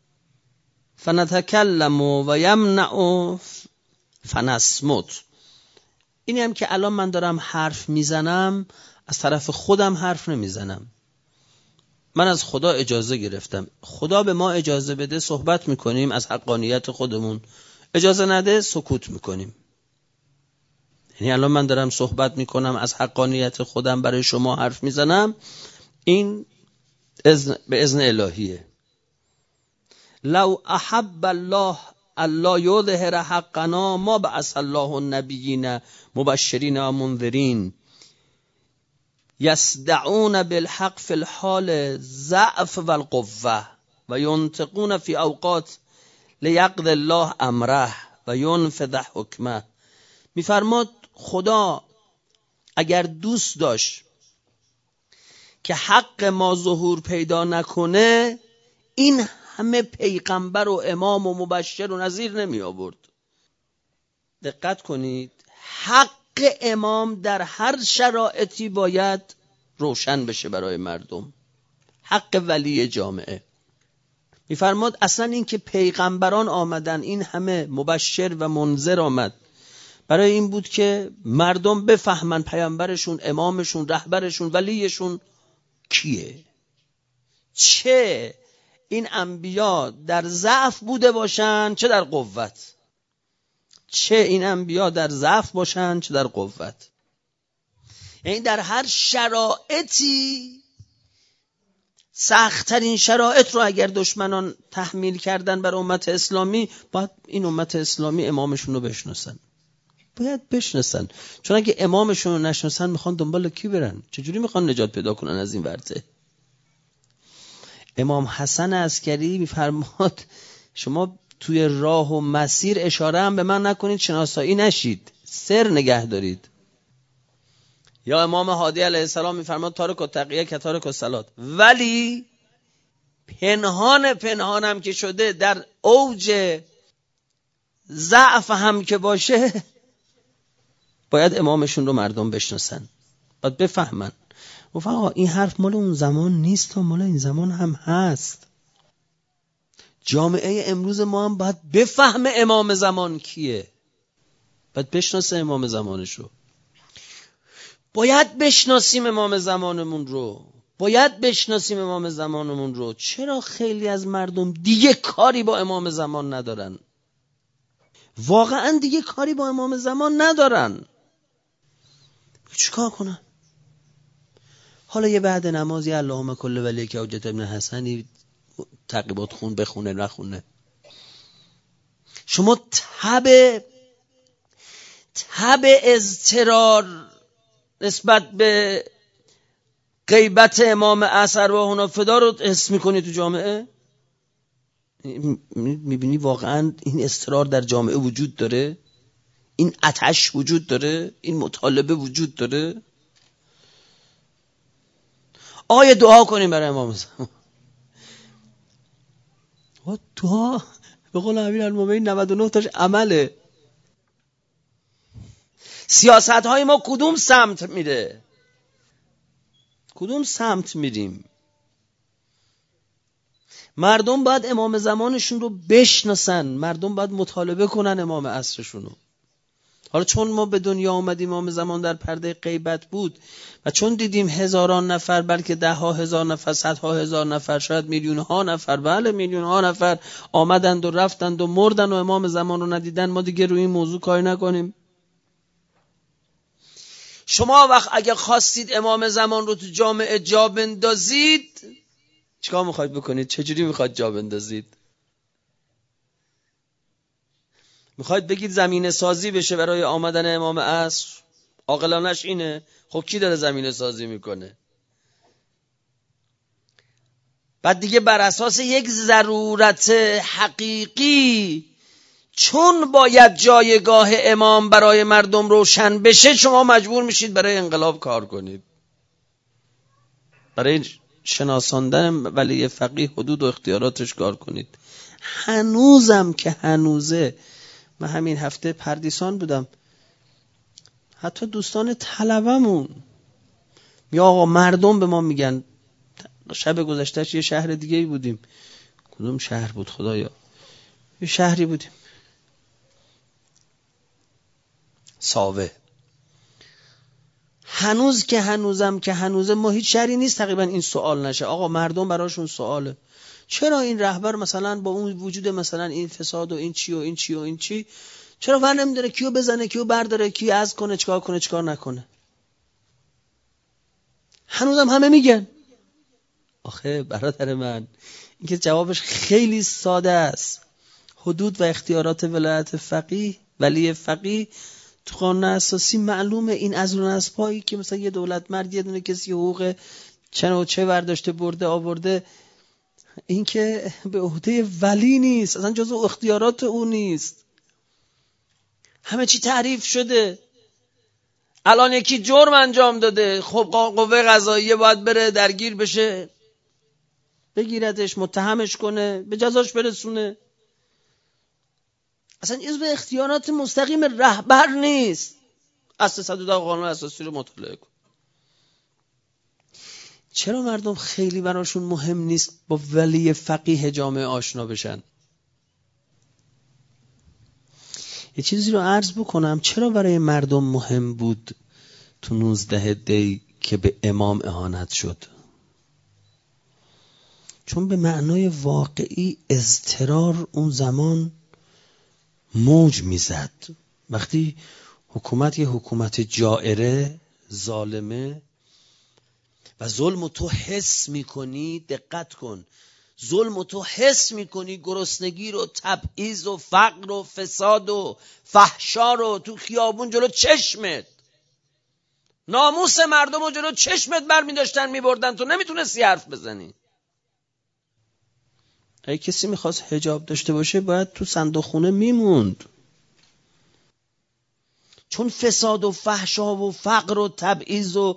فنتکلم و یمنع فنصمت. اینی هم که الان من دارم حرف میزنم از طرف خودم حرف نمیزنم، من از خدا اجازه گرفتم. خدا به ما اجازه بده صحبت میکنیم از حقانیت خودمون، اجازه نده سکوت میکنیم. یعنی الان من دارم صحبت میکنم از حقانیت خودم برای شما حرف میزنم، این اذن به اذن الهیه. لو احب الله الله یظهر حقنا ما بعث الله النبیین مبشرین و منذرین یصدعون بالحق فی الحال ضعف و القوه و ینطقون فی اوقات لیقضی الله امره و ینفذ حکمه. میفرماد خدا اگر دوست داشت که حق ما ظهور پیدا نکنه این همه پیغمبر و امام و مبشر و نذیر نمی آورد. دقت کنید، حق امام در هر شرایطی باید روشن بشه برای مردم، حق ولی جامعه. میفرماد اصلا این که پیغمبران آمدن، این همه مبشر و منذر آمد، برای این بود که مردم بفهمن پیامبرشون، امامشون، رهبرشون، ولیشون کیه. چه این انبیا در ضعف بوده باشن چه در قوت، چه این انبیا در ضعف باشن چه در قوت، یعنی در هر شرایطی، سخت‌ترین شرایط رو اگر دشمنان تحمیل کردن بر امت اسلامی، باید این امت اسلامی امامشون رو بشناسن، باید بشناسن. چون اگه امامشون رو نشناسن میخوان دنبال کی برن؟ چجوری میخوان نجات پیدا کنن از این ورطه؟ امام حسن عسکری میفرماد شما توی راه و مسیر اشاره هم به من نکنید شناسایی نشید، سر نگه دارید. یا امام هادی علیه السلام میفرماد تارک التقیه که تارک الصلات، ولی پنهان پنهانم که شده در اوج ضعف هم که باشه باید امامشون رو مردم بشناسن، باید بفهمن. گفت آقا این حرف مال اون زمان نیست و مال این زمان هم هست. جامعه امروز ما هم باید بفهمه امام زمان کیه، باید بشناسه امام زمانش رو، باید بشناسیم امام زمانمون رو، باید بشناسیم امام زمانمون رو. چرا خیلی از مردم دیگه کاری با امام زمان ندارن؟ واقعا دیگه کاری با امام زمان ندارن. چیکار کنن؟ حالا یه بعد نمازی اللهم کل ولی که حجت ابن حسنی تعقیبات خون بخونه نخونه. شما تب تب اضطرار نسبت به غیبت امام عصر و حنفدا رو حس میکنی تو جامعه؟ میبینی واقعا این اضطرار در جامعه وجود داره؟ این آتش وجود داره؟ این مطالبه وجود داره؟ آیا دعا کنیم برای امام زمان؟ دعا به قول امیرالمومنین نود و نه تاش عمله. سیاست های ما کدوم سمت میره؟ کدوم سمت میریم؟ مردم باید امام زمانشون رو بشناسن، مردم باید مطالبه کنن امام عصرشون رو. حالا چون ما به دنیا آمدیم امام زمان در پرده غیبت بود و چون دیدیم هزاران نفر بلکه ده ها هزار نفر صدها هزار نفر شاید میلیون ها نفر بله میلیون ها نفر آمدند و رفتند و مردن و امام زمان رو ندیدن، ما دیگه روی این موضوع کاری نکنیم. شما وقت اگه خواستید امام زمان رو تو جامعه جا بندازید چیکار میخواید بکنید؟ چجوری میخواید جا بندازید؟ میخواید بگید زمینه سازی بشه برای آمدن امام عصر؟ عاقلانش اینه. خب کی داره زمینه سازی میکنه؟ بعد دیگه بر اساس یک ضرورت حقیقی چون باید جایگاه امام برای مردم روشن بشه شما مجبور میشید برای انقلاب کار کنید، برای شناساندن ولی فقیه حدود و اختیاراتش کار کنید. هنوزم که هنوزه، من همین هفته پردیسان بودم، حتی دوستان طلبمون یا آقا مردم به ما میگن، شب گذشتهش یه شهر دیگه بودیم، کدوم شهر بود خدایا، یه شهری بودیم ساوه، هنوز که هنوزم که هنوزه ما هیچ شهری نیست تقریبا این سوال نشه. آقا مردم براشون سواله چرا این رهبر مثلا با اون وجود مثلا این فساد و این چی و این چی و این چی چرا ور نمیداره کیو بزنه کیو برداره کی از کنه چیکار کنه چیکار نکنه؟ هنوزم همه میگن. آخه برادر من این که جوابش خیلی ساده است. حدود و اختیارات ولایت فقیه ولی فقیه تو قانون اساسی معلومه. این از اون از پایی که مثلا یه دولت مرد یه دونه کسی حقوق چه و چه برداشته برده آورده، این که به عهده ولی نیست، اصلا جزو اختیارات او نیست. همه چی تعریف شده. الان یکی جرم انجام داده، خب قوه قضاییه باید بره درگیر بشه، بگیردش متهمش کنه به جزاش برسونه. اصلا جزو اختیارات مستقیم رهبر نیست. اصل صد و ده قانون اساسی رو مطالعه کن. چرا مردم خیلی براشون مهم نیست با ولی فقیه جامعه آشنا بشن؟ یه چیزی رو عرض بکنم، چرا برای مردم مهم بود تو نوزده دی که به امام اهانت شد؟ چون به معنای واقعی اضطرار اون زمان موج میزد. وقتی حکومت یه حکومت جائره ظالمه و ظلم تو حس میکنی، دقت کن، ظلم تو حس میکنی، گرسنگی رو، تبعیض و فقر و فساد و فحشا رو تو خیابون جلو چشمت، ناموس مردم رو جلو چشمت برمی داشتن میبردن، تو نمیتونستی حرف بزنی. اگه کسی میخواست حجاب داشته باشه باید تو صندوق خونه میموند، چون فساد و فحشا و فقر و تبعیض و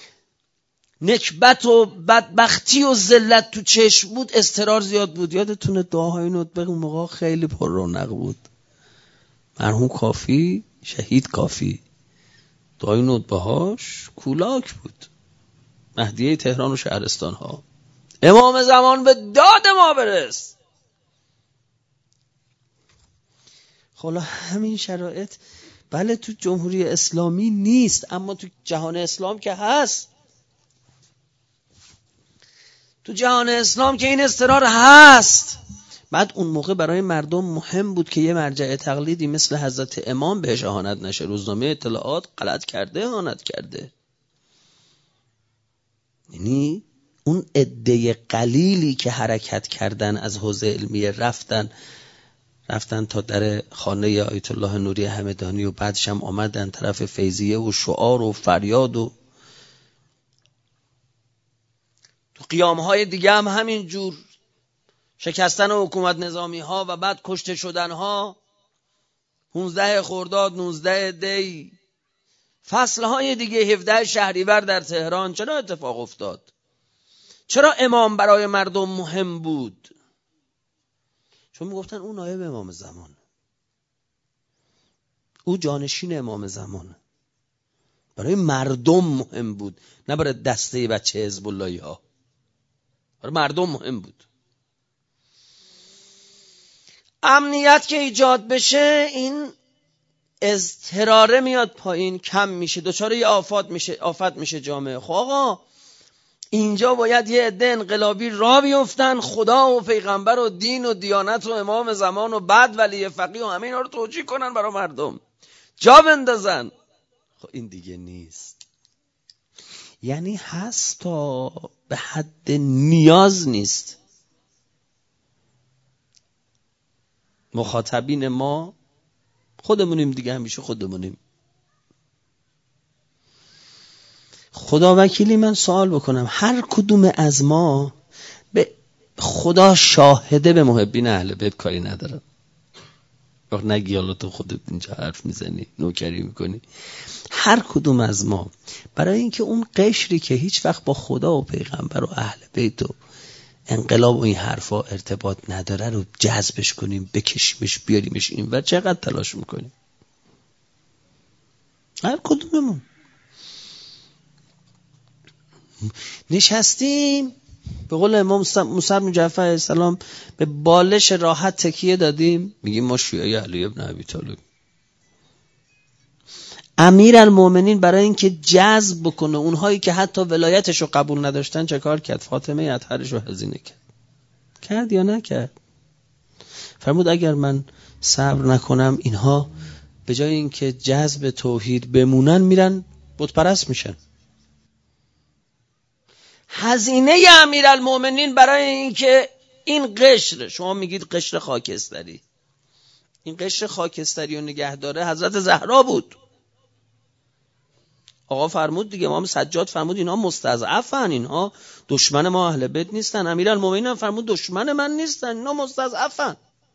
نکبت و بدبختی و ذلت تو چشم بود، اضطرار زیاد بود. یادتونه دعاهای ندبه اون موقع خیلی پر رونق بود. مرحوم کافی، شهید کافی، دعای ندبه هاش کولاک بود. مهدیه تهران و شهرستان ها، امام زمان به داد ما برس. خلا همین شرایط بله تو جمهوری اسلامی نیست، اما تو جهان اسلام که هست. تو جهان اسلام که این اضطرار هست. بعد اون موقع برای مردم مهم بود که یه مرجع تقلیدی مثل حضرت امام بهش اهانت نشه. روزنامه اطلاعات غلط کرده، اهانت کرده. یعنی اون عده قلیلی که حرکت کردن از حوزه علمیه رفتن رفتن تا در خانه آیت الله نوری همدانی و بعدش هم آمدن طرف فیضیه و شعار و فریاد و تو قیامهای دیگه هم همین جور شکستن حکومت نظامی ها و بعد کشته شدن ها. پانزده خرداد، نوزده دی، فصل های دیگه، هفده شهریور در تهران چرا اتفاق افتاد؟ چرا امام برای مردم مهم بود؟ چون میگفتن اون نایب امام زمان، او جانشین امام زمان. برای مردم مهم بود، نه برای دسته بچه حزب اللهی ها. برای مردم مهم بود. امنیت که ایجاد بشه، این اضطراره میاد پایین، کم میشه، دچار یه آفات میشه آفت میشه جامعه. خب آقا اینجا باید یه عده انقلابی را بیفتن، خدا و پیغمبر و دین و دیانت و امام زمان و بعد ولی فقیه و همه اینا رو توجیه کنن برای مردم، جا بندازن. خب این دیگه نیست. یعنی هست تا به حد نیاز نیست. مخاطبین ما خودمونیم دیگه، همیشه خودمونیم. خدا وکیلی من سوال بکنم، هر کدوم از ما به خدا شاهده به محبین اهل بیت کاری ندارم؟ وقت نگی حالا تو خودت اینجا حرف میزنی، نوکری میکنی. هر کدوم از ما برای اینکه اون قشری که هیچ وقت با خدا و پیغمبر و اهل بیت و انقلاب و این حرفا ارتباط نداره رو جذبش کنیم، بکشیمش بیاریمش این و چقدر تلاش میکنیم؟ هر کدوممون نشستیم به قول امام موسی بن جعفر علیه السلام به بالش راحت تکیه دادیم، میگیم ما شیعه علی ابن ابی طالب. امیرالمومنین برای اینکه جذب بکنه اونهایی که حتی ولایتش رو قبول نداشتن چه کار کرد؟ فاطمه اطهرش رو هزینه کرد. کرد یا نکرد؟ فرمود اگر من صبر نکنم اینها به جای اینکه جذب توحید بمونن میرن بت پرست میشن. هزینه امیرالمومنین برای اینکه این قشر، شما میگید قشر خاکستری، این قشر خاکستری رو نگه داره حضرت زهرا بود. آقا فرمود دیگه، امام سجاد فرمود اینها مستضعفن، اینها دشمن ما اهل بیت نیستن. امیرالمومنین هم فرمود دشمن من نیستن، اینا مستضعفن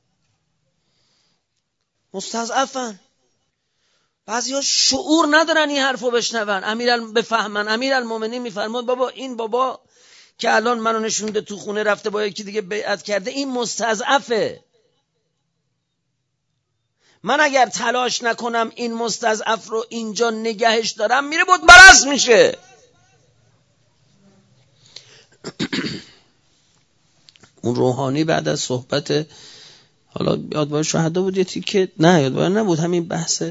مستضعفن. بعضیا شعور ندارن این حرفو بشنون، امیرال بفهمن. امیرالمومنین میفرماد بابا این بابا که الان منو نشونده تو خونه رفته با یکی دیگه بیعت کرده، این مستضعفه. من اگر تلاش نکنم این مستضعف رو اینجا نگهش دارم، میره بت پرست میشه. اون روحانی بعد از صحبت، حالا یادبار شهدا بود یه تیکه، نه یادبار نبود، همین بحث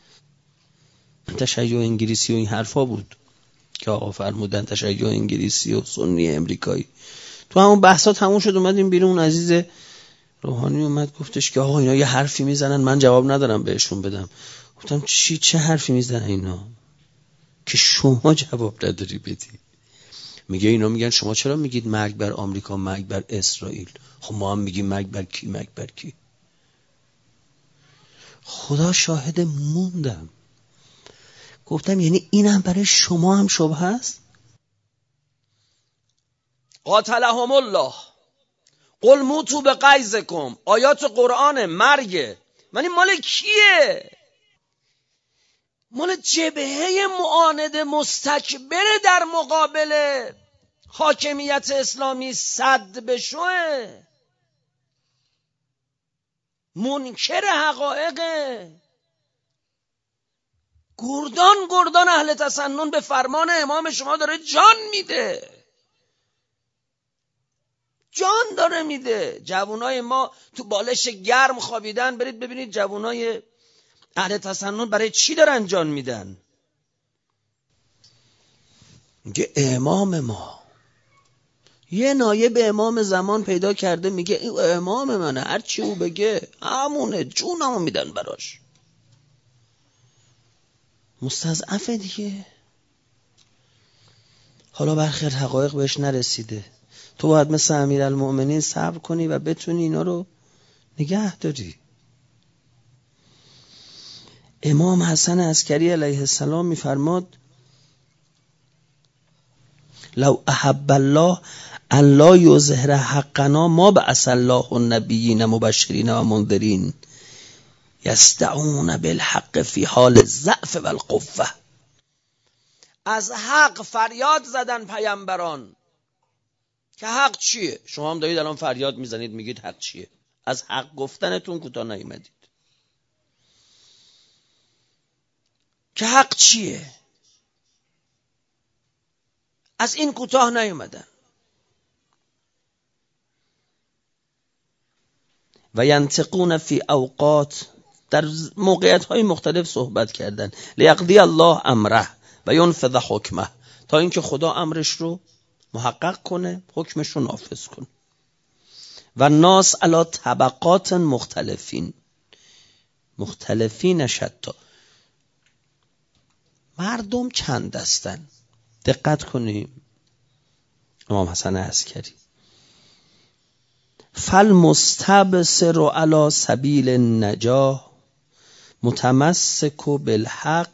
تشیع انگلیسی و این حرفا بود که آقا فرمودن تشیع انگلیسی و سنی امریکایی. تو همون بحثا تموم شد، اومدیم بیرون، عزیز روحانی اومد گفتش که آقا اینا یه حرفی میزنن من جواب ندارم بهشون بدم. گفتم چی چه حرفی میزنن اینا که شما جواب نداری بدی؟ میگه اینا میگن شما چرا میگید مرگ بر آمریکا، مرگ بر اسرائیل؟ خب ما هم میگیم مرگ بر کی، مرگ بر کی؟ خدا شاهد موندم. گفتم یعنی اینم برای شما هم شبهه است؟ قاتلهم الله قل موتوا بغیظکم. آیات قرآن مرگه، ولی مال کیه؟ مال جبهه معاند مستکبر در مقابل حاکمیت اسلامی صد بشوه، منکر حقایقه. گردان گردان اهل تسنن به فرمان امام شما داره جان میده، جان داره میده. جوانای ما تو بالش گرم خوابیدن، برید ببینید جوانای اهل تسنن برای چی دارن جان میدن. میگه امام ما یه نایب امام زمان پیدا کرده میگه این امام منه، هر چی او بگه همونه، جونمو میدن براش. مستضعفه دیگه. حالا برخی حقایق بهش نرسیده، تو باید مثل امیرالمؤمنین صبر کنی و بتونی اینا رو نگه داری. امام حسن عسکری علیه السلام میفرماد لو احب الله ان لا یظهر حقنا ما بعث الله النبیین مبشرین و منذرین یستعون بالحق فی حال الضعف والقوه. از حق فریاد زدن پیامبران که حق چیه؟ شما هم دارید الان فریاد میزنید میگید حق چیه؟ از حق گفتنتون کوتاه نیامدید. که حق چیه؟ از این کوتاه نیامدن. و ینطقون فی اوقات، در موقعیت های مختلف صحبت کردن. لیقضی الله امره و ینفذ حکمه، تا اینکه خدا امرش رو محقق کنه، حکمش رو نافذ کنه. و ناس علی طبقات مختلفین مختلفین شتا، مردم چند دستن. دقت کنیم امام حسن عسکری فالمستبصر علی سبیل النجاح متمسک بالحق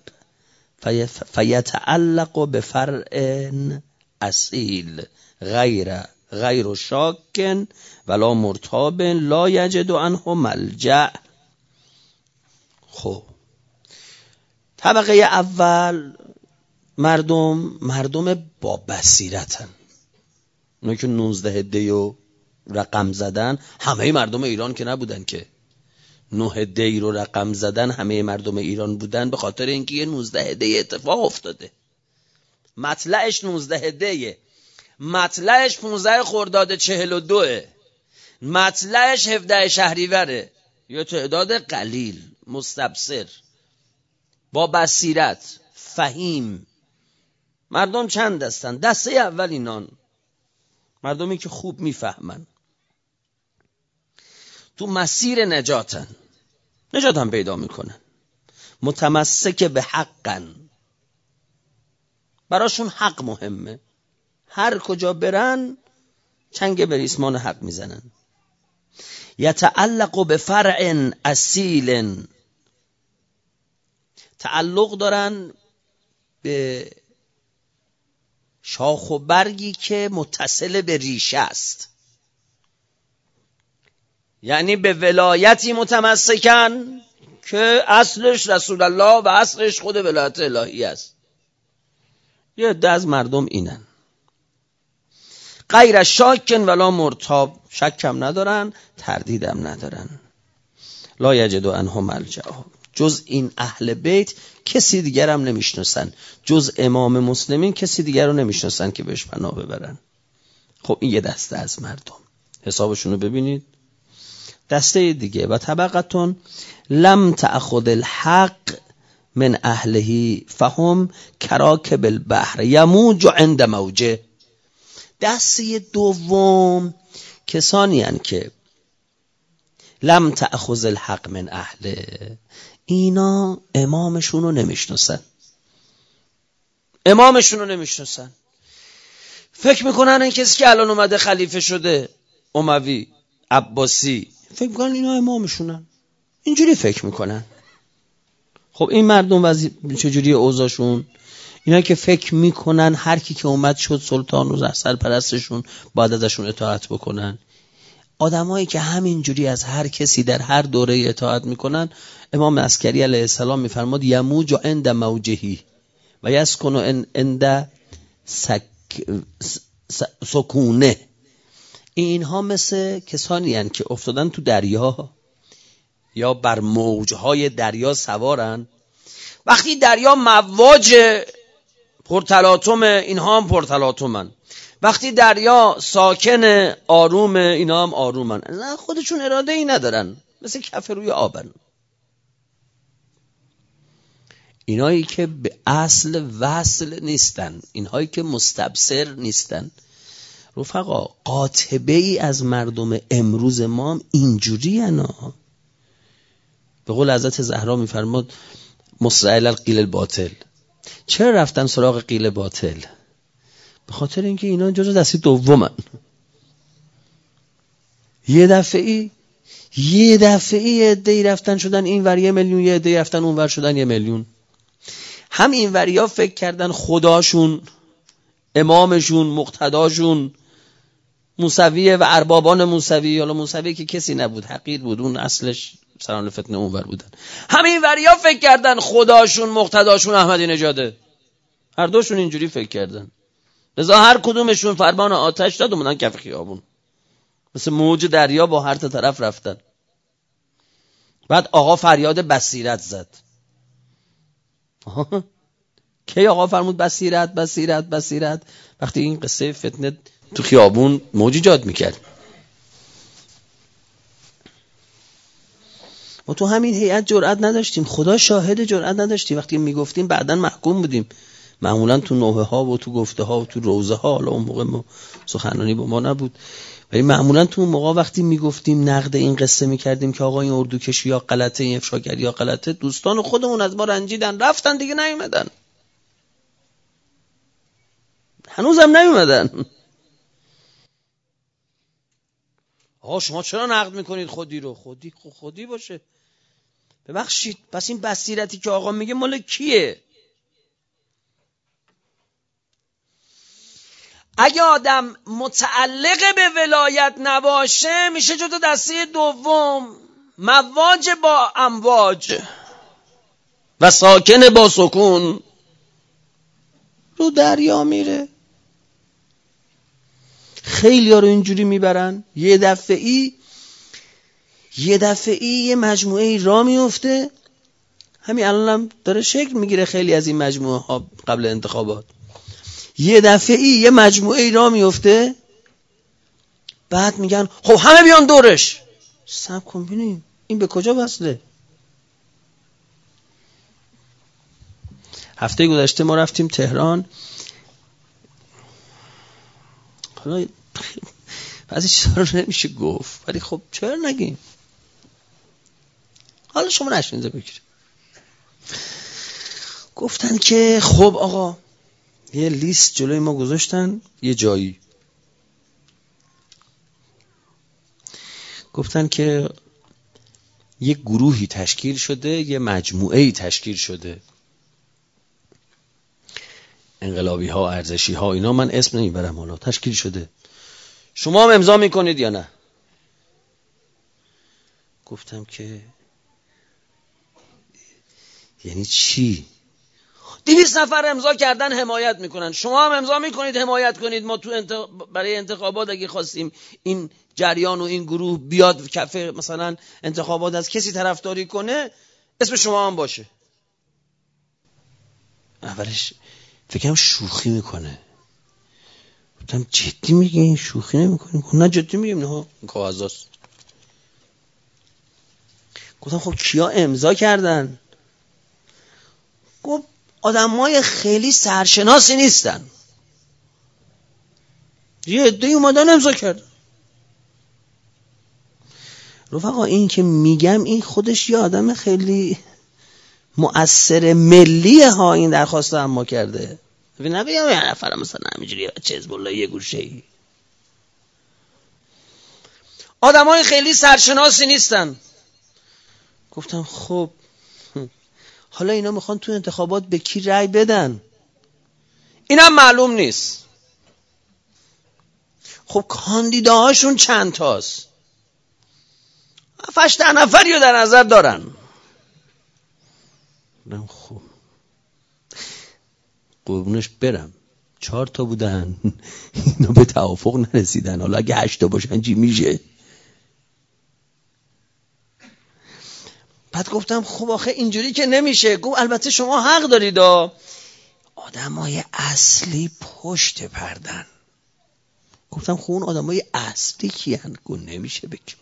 فیتعلق بفرع اصیل غیر غیر شاک ولا مرتاب لا یجد عنه ملجأ. خب طبقه اول مردم مردم با بصیرتن. اونا که نوزده دی و رقم زدن همه مردم ایران که نبودن که. نه دی رو رقم زدن همه مردم ایران بودن، به خاطر اینکه یه نوزده دی اتفاق افتاده. مطلعش نوزده دیه، مطلعش پونزده خرداد چهل و دوه، مطلعش هفده شهریوره. یه تعداد قلیل مستبصر با بصیرت فهیم. مردم چند دستن؟ دسته اول اینان، مردمی که خوب میفهمن، تو مسیر نجاتن، نجات هم پیدا میکنن، متمسک به حقن، براشون حق مهمه، هر کجا برن چنگ به ریسمان حق میزنن. یتعلق به فرع اصیل، تعلق دارن به شاخ و برگی که متصل به ریشه است، یعنی به ولایتی متمسکن که اصلش رسول الله و اصلش خود ولایت الهی است. یه عده از مردم اینن. غیر شاکن ولا مرتاب، شکم ندارن تردیدم ندارن. لا یجد عنه ملجأ، جز این اهل بیت کسی دیگر هم نمیشناسن، جز امام مسلمین کسی دیگر رو نمیشناسن که بهش پناه ببرن. خب این یه دسته از مردم، حسابشون رو ببینید. دسته دیگه و طبقتون لم تأخذ الحق من اهلهی فهم کراکب البحر یموج عند موجه. دسته دوم کسانی هن که لم تأخذ الحق من اهله، اینا امامشون رو نمیشناسن، امامشون رو نمیشناسن. فکر میکنن این کسی که الان اومده خلیفه شده، اموی عباسی، فکر میکنن اینا امامشونن، اینجوری فکر میکنن. خب این مردم وضعی چجوری اوضاعشون؟ اینا که فکر میکنن هر کی که اومد شد سلطان و سرپرستشون، باید ازشون اطاعت بکنن. آدمایی که همینجوری از هر کسی در هر دوره اطاعت میکنن، امام عسکری علیه السلام میفرماد یموج عند موجهی و یسکن عند سک... سکونه. اینها مثل کسانی هستند که افتادن تو دریا یا بر موجهای دریا سوارن. وقتی دریا مواج پرتلاطم، اینها هم پرتلاطمن. وقتی دریا ساکن آروم، اینا هم آرومن. خودشون اراده ای ندارن، مثل کف روی آبن. اینایی که به اصل وصل نیستن، اینهایی که مستبصر نیستن. رفقا قاطبه ای از مردم امروز ما هم اینجوری انا. به قول حضرت زهرا میفرماد مسرعل القیل الباطل. چرا رفتن سراغ قیل باطل؟ به خاطر اینکه اینا جزو دستی دومن. یه دفعی یه دفعی عده‌ای رفتن شدن این ور یه میلیون، یه عده‌ای رفتن اون ور شدن یه میلیون. هم این وریا فکر کردن خداشون، امامشون، مقتداشون موسویه و اربابان موسوی، حالا موسوی که کسی نبود، حقیر بود، اون اصلش سران فتنه اونور بودن. همین وریا فکر کردن خداشون، مقتداشون احمدی نژاده. هر دوشون اینجوری فکر کردن. لذا هر کدومشون فرمان آتش داد و موندن کف خیابون، مثل موج دریا با هر طرف رفتن. بعد آقا فریاد بصیرت زد. کی آقا فرمود بصیرت بصیرت بصیرت؟ وقتی این قصه فتنه تو خیابون موج ایجاد میکرد. ما تو همین هیئت جرئت نداشتیم، خدا شاهد جرئت نداشتیم. وقتی میگفتیم بعداً محکوم بودیم. معمولاً تو نوحه ها و تو گفته ها و تو روزه ها، حالا اون موقع ما سخنرانی با ما نبود، ولی معمولاً تو اون موقع وقتی میگفتیم نقد این قصه میکردیم که آقا این اردوکشی یا غلطه، این افشاگری یا غلطه، دوستان خودمون از ما رنجیدن، رفتن دیگه نیومدن. هنوزم نیومدن. آقا شما چرا نقد میکنید خودی رو؟ خودی خودی باشه. ببخشید پس این بصیرتی که آقا میگه مال کیه؟ اگه آدم متعلق به ولایت نباشه میشه جدا دسته دوم، مواج با امواج و ساکن با سکون، رو دریا میره. خیلی ها رو اینجوری میبرن. یه دفعی یه دفعی یه مجموعه را میفته. همین الان هم داره شکل میگیره خیلی از این مجموعه ها قبل انتخابات. یه دفعی یه مجموعه را میفته، بعد میگن خب همه بیان دورش. صبر کن ببینیم این به کجا وصله. هفته گذشته ما رفتیم تهران. حالا بعضی چیزا رو نمیشه گفت، ولی خب چرا نگیم؟ حالا شما نشنیده بگیرید. گفتن که خب آقا یه لیست جلوی ما گذاشتن یه جایی، گفتن که یه گروهی تشکیل شده، یه مجموعه‌ای تشکیل شده، انقلابی ها، ارزشی ها، اینا من اسم نمیبرم، حالا تشکیل شده، شما هم امضا میکنید یا نه؟ گفتم که یعنی چی؟ دویست نفر امضا کردن حمایت میکنن، شما هم امضا میکنید حمایت کنید. ما تو انت... برای انتخابات اگه خواستیم این جریان و این گروه بیاد کف مثلا انتخابات از کسی طرفداری کنه، اسم شما هم باشه. اولش فکرم شوخی میکنه. گفتم جدی میگی؟ این شوخی نمیکنیم؟ نه جدی میگیم. نه این کاغذاست. گفتم خب کیا امضا کردن؟ گفت آدمای خیلی سرشناسی نیستن، یه عده‌ای اومدن امضا کردن. رفقا این که میگم این خودش یه آدم خیلی مؤثر ملیه ها، این درخواست هم ما کرده. نبیم یه نفر مثلا همینجوری بچه حزب الله یه گوشه‌ای. آدمای خیلی سرشناسی نیستن. گفتم خب حالا اینا میخوان تو انتخابات به کی رأی بدن؟ اینم معلوم نیست. خب کاندیداهاشون چند تاست؟ هفت ده نفری رو در نظر دارن. خب قربونش برم، چهار تا بودن اینا به توافق نرسیدن، حالا اگه هشت تا باشن چی میشه؟ بعد گفتم خب آخه اینجوری که نمیشه. گفت البته شما حق دارید، آدمای اصلی پشت پردن. گفتم خب اون آدمای اصلی کیان؟ گفت نمیشه بگم.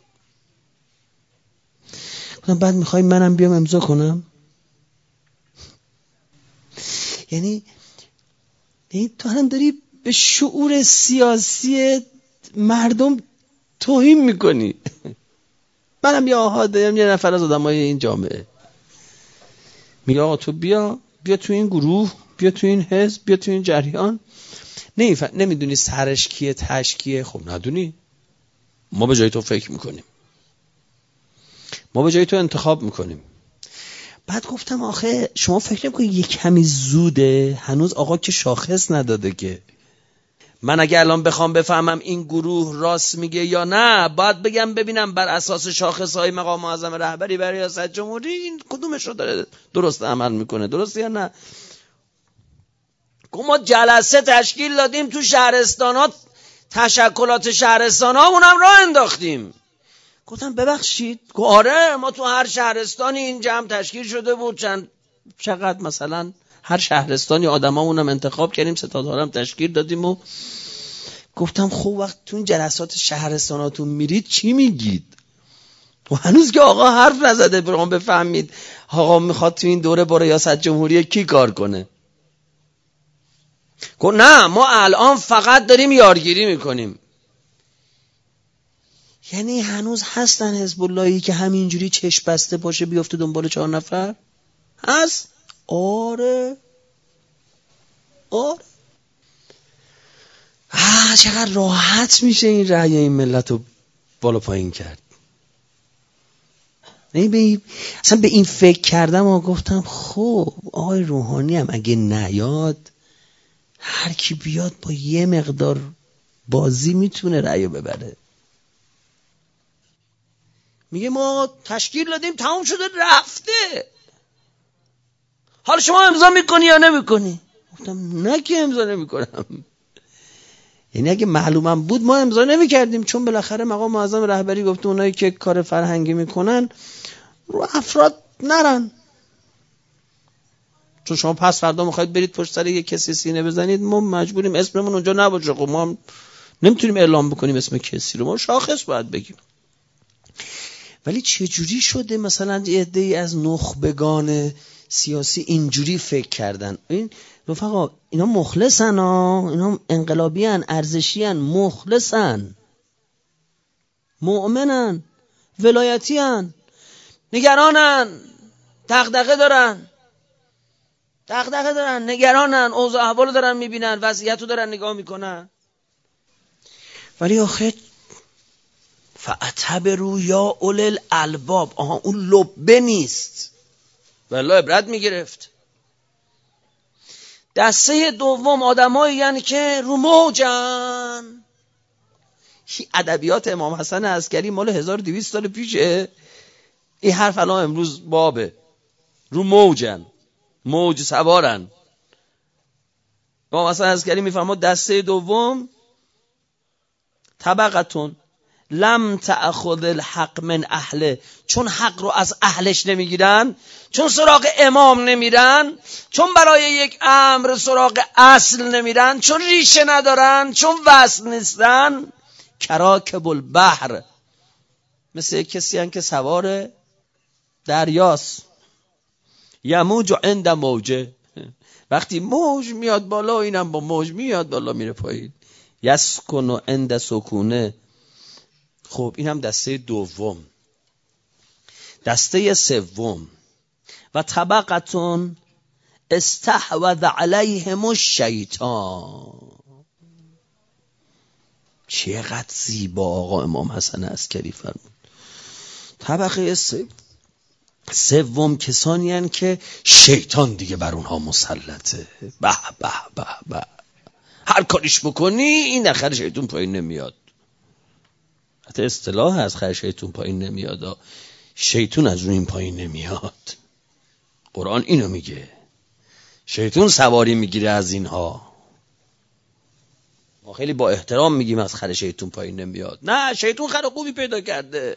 گفتم بعد میخوای منم بیام امضا کنم؟ یعنی یعنی تو هم داری به شعور سیاسی مردم توهین میکنی. منم یه آهادم یه نفر از آدمای این جامعه، میگه آقا تو بیا بیا تو این گروه، بیا تو این حزب، بیا تو این جریان. نمیدونی سرش کیه تش کیه؟ خب ندونی، ما به جای تو فکر میکنیم، ما به جای تو انتخاب میکنیم. بعد گفتم آخه شما فکر نمی‌کنی یه کمی زوده؟ هنوز آقا که شاخص نداده که. من اگه الان بخوام بفهمم این گروه راست میگه یا نه، باید بگم ببینم بر اساس شاخصهای مقام معظم رهبری برای ریاست جمهوری این کدومش رو داره درست عمل میکنه، درست یا نه. ما جلسه تشکیل دادیم تو شهرستانات، تشکلات شهرستان‌ها اونم راه انداختیم. گفتم ببخشید؟ گفت آره ما تو هر شهرستانی این جمع تشکیل شده بود، چند چقدر مثلا هر شهرستانی آدمامونم انتخاب کردیم، ستادارم تشکیل دادیم. و گفتم خب وقت تو این جلسات شهرستاناتون میرید چی میگید؟ و هنوز که آقا حرف نزده برام بفهمید آقا میخواد تو این دوره با ریاست جمهوری کی کار کنه. گفت نه ما الان فقط داریم یارگیری میکنیم. یعنی هنوز هستن حزب اللهی که همینجوری چشم بسته باشه بیفته دنبال چهار نفر؟ هست؟ آره آره. آه چقدر راحت میشه این رأی این ملت رو بالا پایین کرد. نه اصلا به این فکر کردم و گفتم خب آقای روحانی هم اگه نیاد هر کی بیاد با یه مقدار بازی میتونه رأیو ببره. میگه ما تشکیل دادیم تمام شده رفته، حالا شما امضا میکنی یا نمیکنی؟ گفتم نه که امضا نمیکنم. یعنی اگه معلومم بود ما امضا نمیکردیم، چون بالاخره مقام معظم رهبری گفته اونایی که کار فرهنگی میکنن رو افراد نرن، چون شما پس فردا میخواید برید پشت سر یک کسی سینه بزنید، ما مجبوریم اسممون اونجا نباشه. خب ما نمیتونیم اعلام بکنیم اسم کسی رو، ما شاخص باید بگیم. ولی چه جوری شده مثلا یه عده‌ای از نخبگان سیاسی اینجوری فکر کردن؟ این رفقا اینا مخلصن ها، اینا انقلابیان، ارزشیان، مخلصن، مؤمنن، ولایتیان، نگرانن، دغدغه دارن دغدغه دارن نگرانن، اوضاع احوالو دارن میبینن، وضعیتو دارن نگاه میکنن. ولی آخه فاعتبروا یا اولل الباب، آها اون لبه نیست، والله عبرت میگرفت. دسته دوم آدمایی یعنی که رو موجن. ادبیات امام حسن عسکری مال هزار و دویست سال پیشه، این حرف الان امروز بابه. رو موجن، موج سوارن. امام حسن عسکری میفرماد دسته دوم طبقتون لم تأخذ الحق من اهله، چون حق رو از اهلش نمیگیرن، چون سراغ امام نمیرن، چون برای یک امر سراغ اصل نمیرن، چون ریشه ندارن، چون وصل نیستن، کراکب البحر، مثل یک کسی هن که سوار دریاست. یموج عند موجه، وقتی موج میاد بالا اینم با موج میاد بالا میره پایین. یسکن عند سکونه. خب این هم دسته دوم. دسته سوم و طبقتون استحوذ علیهم الشیطان. چقدر زیبا آقا امام حسن عسکری فرمود. طبقه سوم سوم کسانی هن که شیطان دیگه بر اونها مسلطه. به به به به، هر کاریش بکنی این نخر شیطان پایین نمیاد. حتی اصطلاح از خر شیطان پایین نمیاد، شیطان از روی این پایین نمیاد. قرآن اینو میگه، شیطان سواری میگیره از اینها. ما خیلی با احترام میگیم از خر شیطان پایین نمیاد. نه، شیطان خر خوبی پیدا کرده.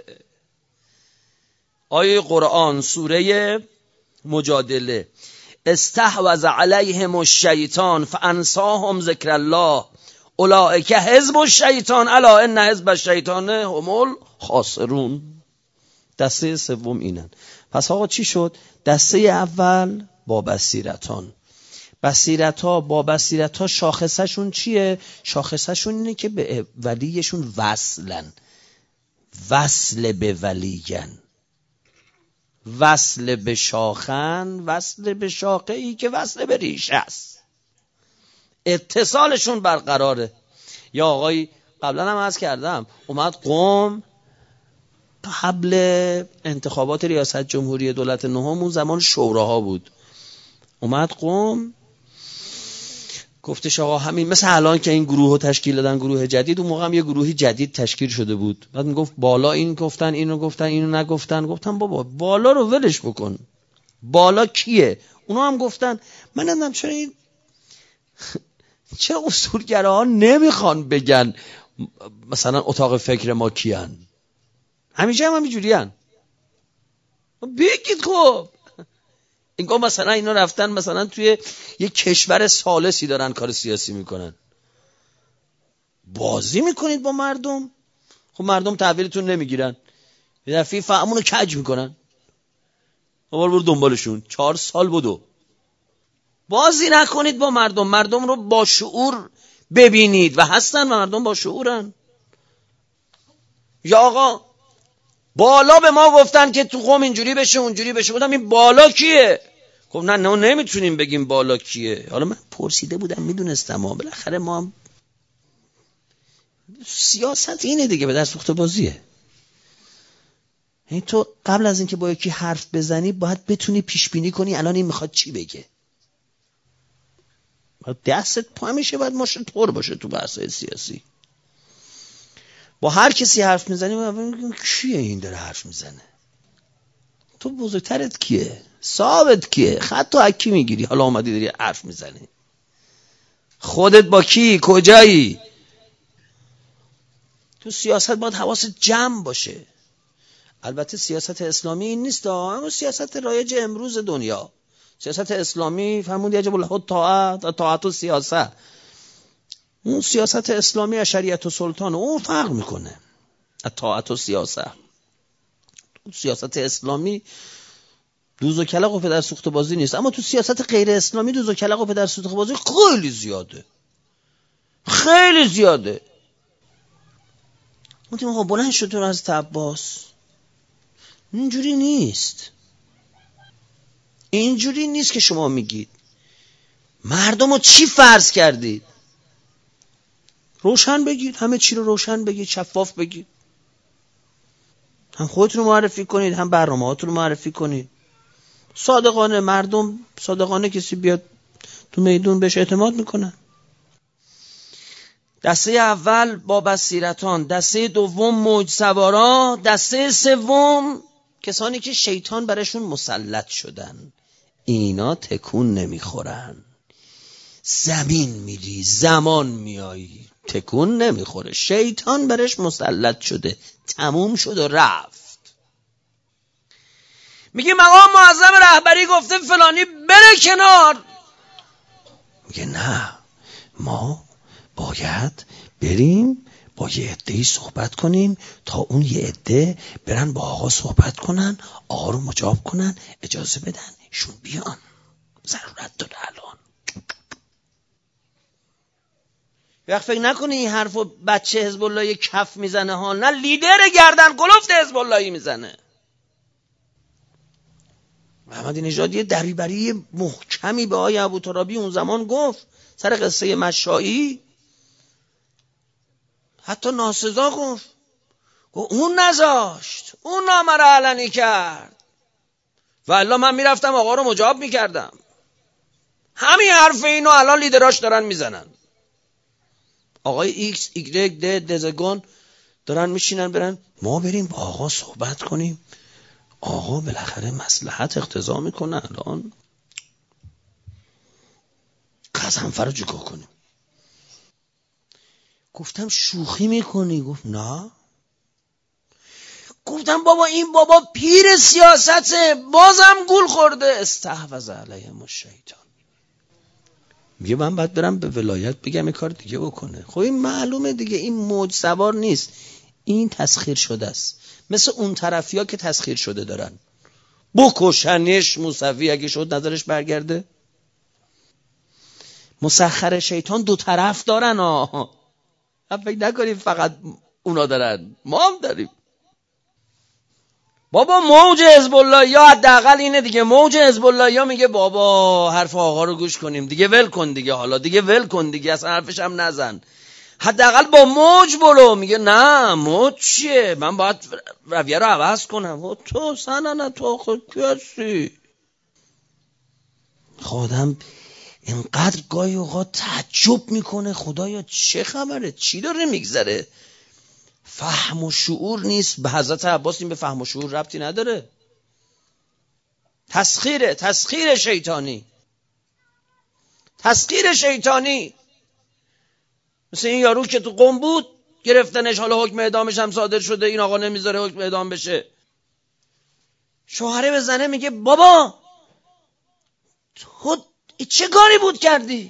آیه قرآن سوره مجادله، استحوذ علیهم الشیطان فانساهم ذکر الله اولئک حزب الشیطان الا ان حزب الشیطان هم الخاسرون. دسته سوم اینن. پس آقا چی شد؟ دسته اول با بصیرتان، بصیرت ها با بصیرت ها شاخصشون چیه؟ شاخصشون اینه که به ولیشون وصلن، وصل به ولیگن، وصل به شاخن، وصل به شاخه ای که وصل به ریشه است، اتصالشون برقراره. یا آقای قبلا هم عرض کردم اومد قم قبل انتخابات ریاست جمهوری دولت نهم، اون زمان شوراها بود، اومد قم گفتش آقا همین مثل الان که این گروه رو تشکیل دادن، گروه جدید، اون موقع هم یه گروهی جدید تشکیل شده بود. بعد میگفت بالا این گفتن اینو گفتن اینو نگفتن. گفتم بابا بالا رو ولش بکن، بالا کیه؟ اونا هم گفتن. من نمیدونم چرا این چرا اصولگراها نمیخوان بگن مثلا اتاق فکر ما کیان؟ همیشه هم همینجوری هن. بگید خب اینگاه مثلا اینا رفتن مثلا توی یک کشور ثالثی دارن کار سیاسی میکنن، بازی میکنید با مردم. خب مردم تحویلتون نمیگیرن، یه دفعه فهمونو کج میکنن، اول برو دنبالشون، چهار سال بدو. بازی نکنید با مردم، مردم رو با شعور ببینید و هستن و مردم با شعورن. یا آقا بالا به ما گفتن که تو قوم اینجوری بشه اونجوری بشه، بودم این بالا کیه؟ خب نه نه نمیتونیم بگیم بالا کیه. حالا من پرسیده بودم میدونستم، ما بالاخره ما هم سیاست اینه دیگه، به دست سوخته بازیه. این تو قبل از اینکه با یکی حرف بزنی باید بتونی پیش بینی کنی الان این میخواد چی بگه. باید دستت پا میشه، باید ماشت پر باشه تو بحث‌های سیاسی. با هر کسی حرف میزنی میگم کیه این داره حرف میزنه؟ تو بزرگترت کیه؟ صاحبت کیه؟ خط تو اکی میگیری، حالا اومدی داری حرف میزنی. خودت با کی؟ کجایی؟ تو سیاست باید حواست جمع باشه. البته سیاست اسلامی این نیست، اما سیاست رایج امروز دنیا، سیاست اسلامی فرمود یجب له طاعت، طاعت و سیاست. اون سیاست اسلامی شریعت و سلطان اون فرق میکنه، طاعت و سیاست. سیاست اسلامی دوز و کلق و پدر سوخته بازی نیست، اما تو سیاست غیر اسلامی دوز و کلق و پدر سوخته بازی خیلی زیاده، خیلی زیاده. گفتیم آقا بلند شد تو از عباس، اینجوری نیست، اینجوری نیست که شما میگید. مردم رو چی فرض کردید؟ روشن بگید، همه چی رو روشن بگید، شفاف بگید، هم خودتون رو معرفی کنید هم برنامه‌هاتون رو معرفی کنید. صادقانه مردم، صادقانه کسی بیاد تو میدون بهش اعتماد میکنن. دسته اول با بصیرتان، دسته دوم موج سوارا، دسته سوم کسانی که شیطان برشون مسلط شدن. اینا تکون نمیخورن، زمین میری زمان میایی تکون نمیخوره، شیطان برش مسلط شده، تموم شد و رفت. میگه مقام معظم رهبری گفته فلانی بره کنار، میگه نه ما باید بریم با یه عده‌ای صحبت کنیم تا اون یه عده برن با آقا صحبت کنن، آقا رو مجاب کنن، اجازه بدن ایشون بیان، ضرورت داره الان. وقت فکر نکنی این حرفو بچه حزب اللهی کف میزنه ها، نه لیدر گردن کلفت حزب اللهی میزنه. محمدی نژاد یه دریبری محکمی به آقای ابوترابی اون زمان گفت سر قصه مشایی، حتی ناسزا گفت، گفت اون نذاشت، اون نامه رو علنی کرد و الا من میرفتم آقا رو مجاب میکردم. همین حرف اینو الان لیدراش دارن میزنن. آقای ایکس ایگرگ د دزگون دارن میشینن برن ما بریم با آقا صحبت کنیم، آقا بالاخره مصلحت اقتضا میکنه الان قزنفر رو جگاه کنیم. گفتم شوخی میکنی؟ گفت نه. گفتم بابا این بابا پیر سیاسته، بازم گول خورده. استحوذ علیهم الشیطان. میگه من باید برم به ولایت بگم یه کار دیگه بکنه. خب این معلومه دیگه، این موج سوار نیست، این تسخیر شده است. مثل اون طرفی ها که تسخیر شده دارن، بکشنش موسوی اگه شد نظرش برگرده. مسخر شیطان دو طرف دارن ها. فکر نکنید فقط اونا دارن، ما هم داریم. بابا موج حزب الله یا حداقل اینه دیگه، موج حزب الله یا میگه بابا حرف آقا رو گوش کنیم دیگه، ول کن دیگه، حالا دیگه ول کن دیگه، اصلا حرفش هم نزن، حداقل با موج برو. میگه نه موج چیه، من باید رویه رو عوض کنم. و تو سننه تو خود کی هستی؟ خودم اینقدر گاهی اوقات تعجب میکنه خدایا چه خبره، چی داره میگذره. فهم و شعور نیست. به حضرت عباس این به فهم و شعور ربطی نداره. تسخیره، تسخیر شیطانی، تسخیر شیطانی. مثل این یارو که تو قم بود گرفتنش، حالا حکم اعدامش هم صادر شده، این آقا نمیذاره حکم اعدام بشه. شوهره به زنه میگه بابا تو چه کاری بود کردی؟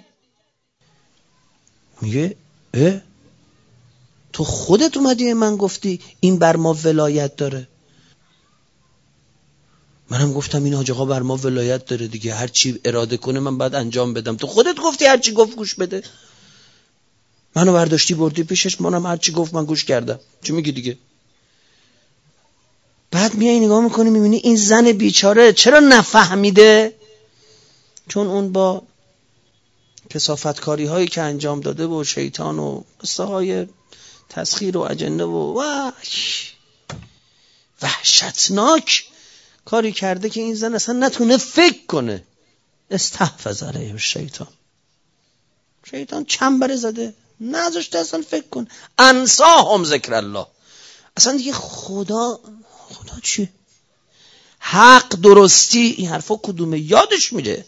میگه اه تو خودت اومدی من گفتی این بر ما ولایت داره. منم گفتم این حاج آقا بر ما ولایت داره دیگه، هر چی اراده کنه من باید انجام بدم. تو خودت گفتی هر چی گفت گوش بده. منو برداشتی بردی پیشش، منم هر چی گفت من گوش کردم. چی میگی دیگه؟ بعد میای نگاه میکنی میبینی این زن بیچاره چرا نفهمیده؟ چون اون با کثافتکاری هایی که انجام داده و شیطان و قصه های تسخیر و اجنه و وحش وحشتناک کاری کرده که این زن اصلا نتونه فکر کنه. استحفظ علیه الشیطان، شیطان چنبره زده، نذاشته اصلا فکر کن. انساهم ذکر الله. اصلا دیگه خدا خدا چی؟ حق، درستی، این حرفا کدومه یادش میره.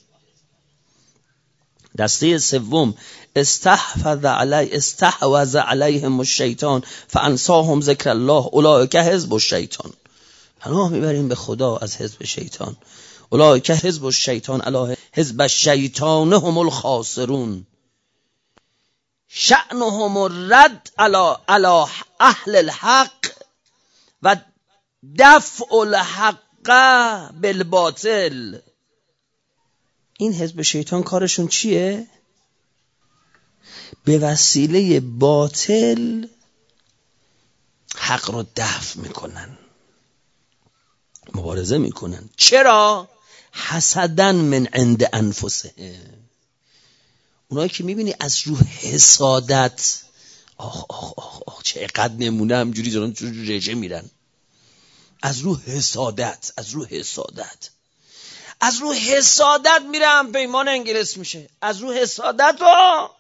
دسته سوم استحفظ علی استحوذ علیهم الشیطان فانساهم ذکر الله اولئک حزب الشیطان. پناه میبریم به خدا از حزب شیطان. اولئک حزب الشیطان الا حزب الشیطان هم الخاسرون. شأنهم الرد علی علی اهل الحق و دفع الحق بالباطل. این حزب شیطان کارشون چیه؟ به وسیله باطل حق رو دفع میکنن، مبارزه میکنن. چرا؟ حسدن من عند انفسهم. اونایی که میبینی از رو حسادت، آخ آخ آخ آخ چقدر نمونه همجوری دارن رژه میرن، از رو حسادت، از رو حسادت از رو حسادت میره هم پیمان انگلیس میشه، از رو حسادت ها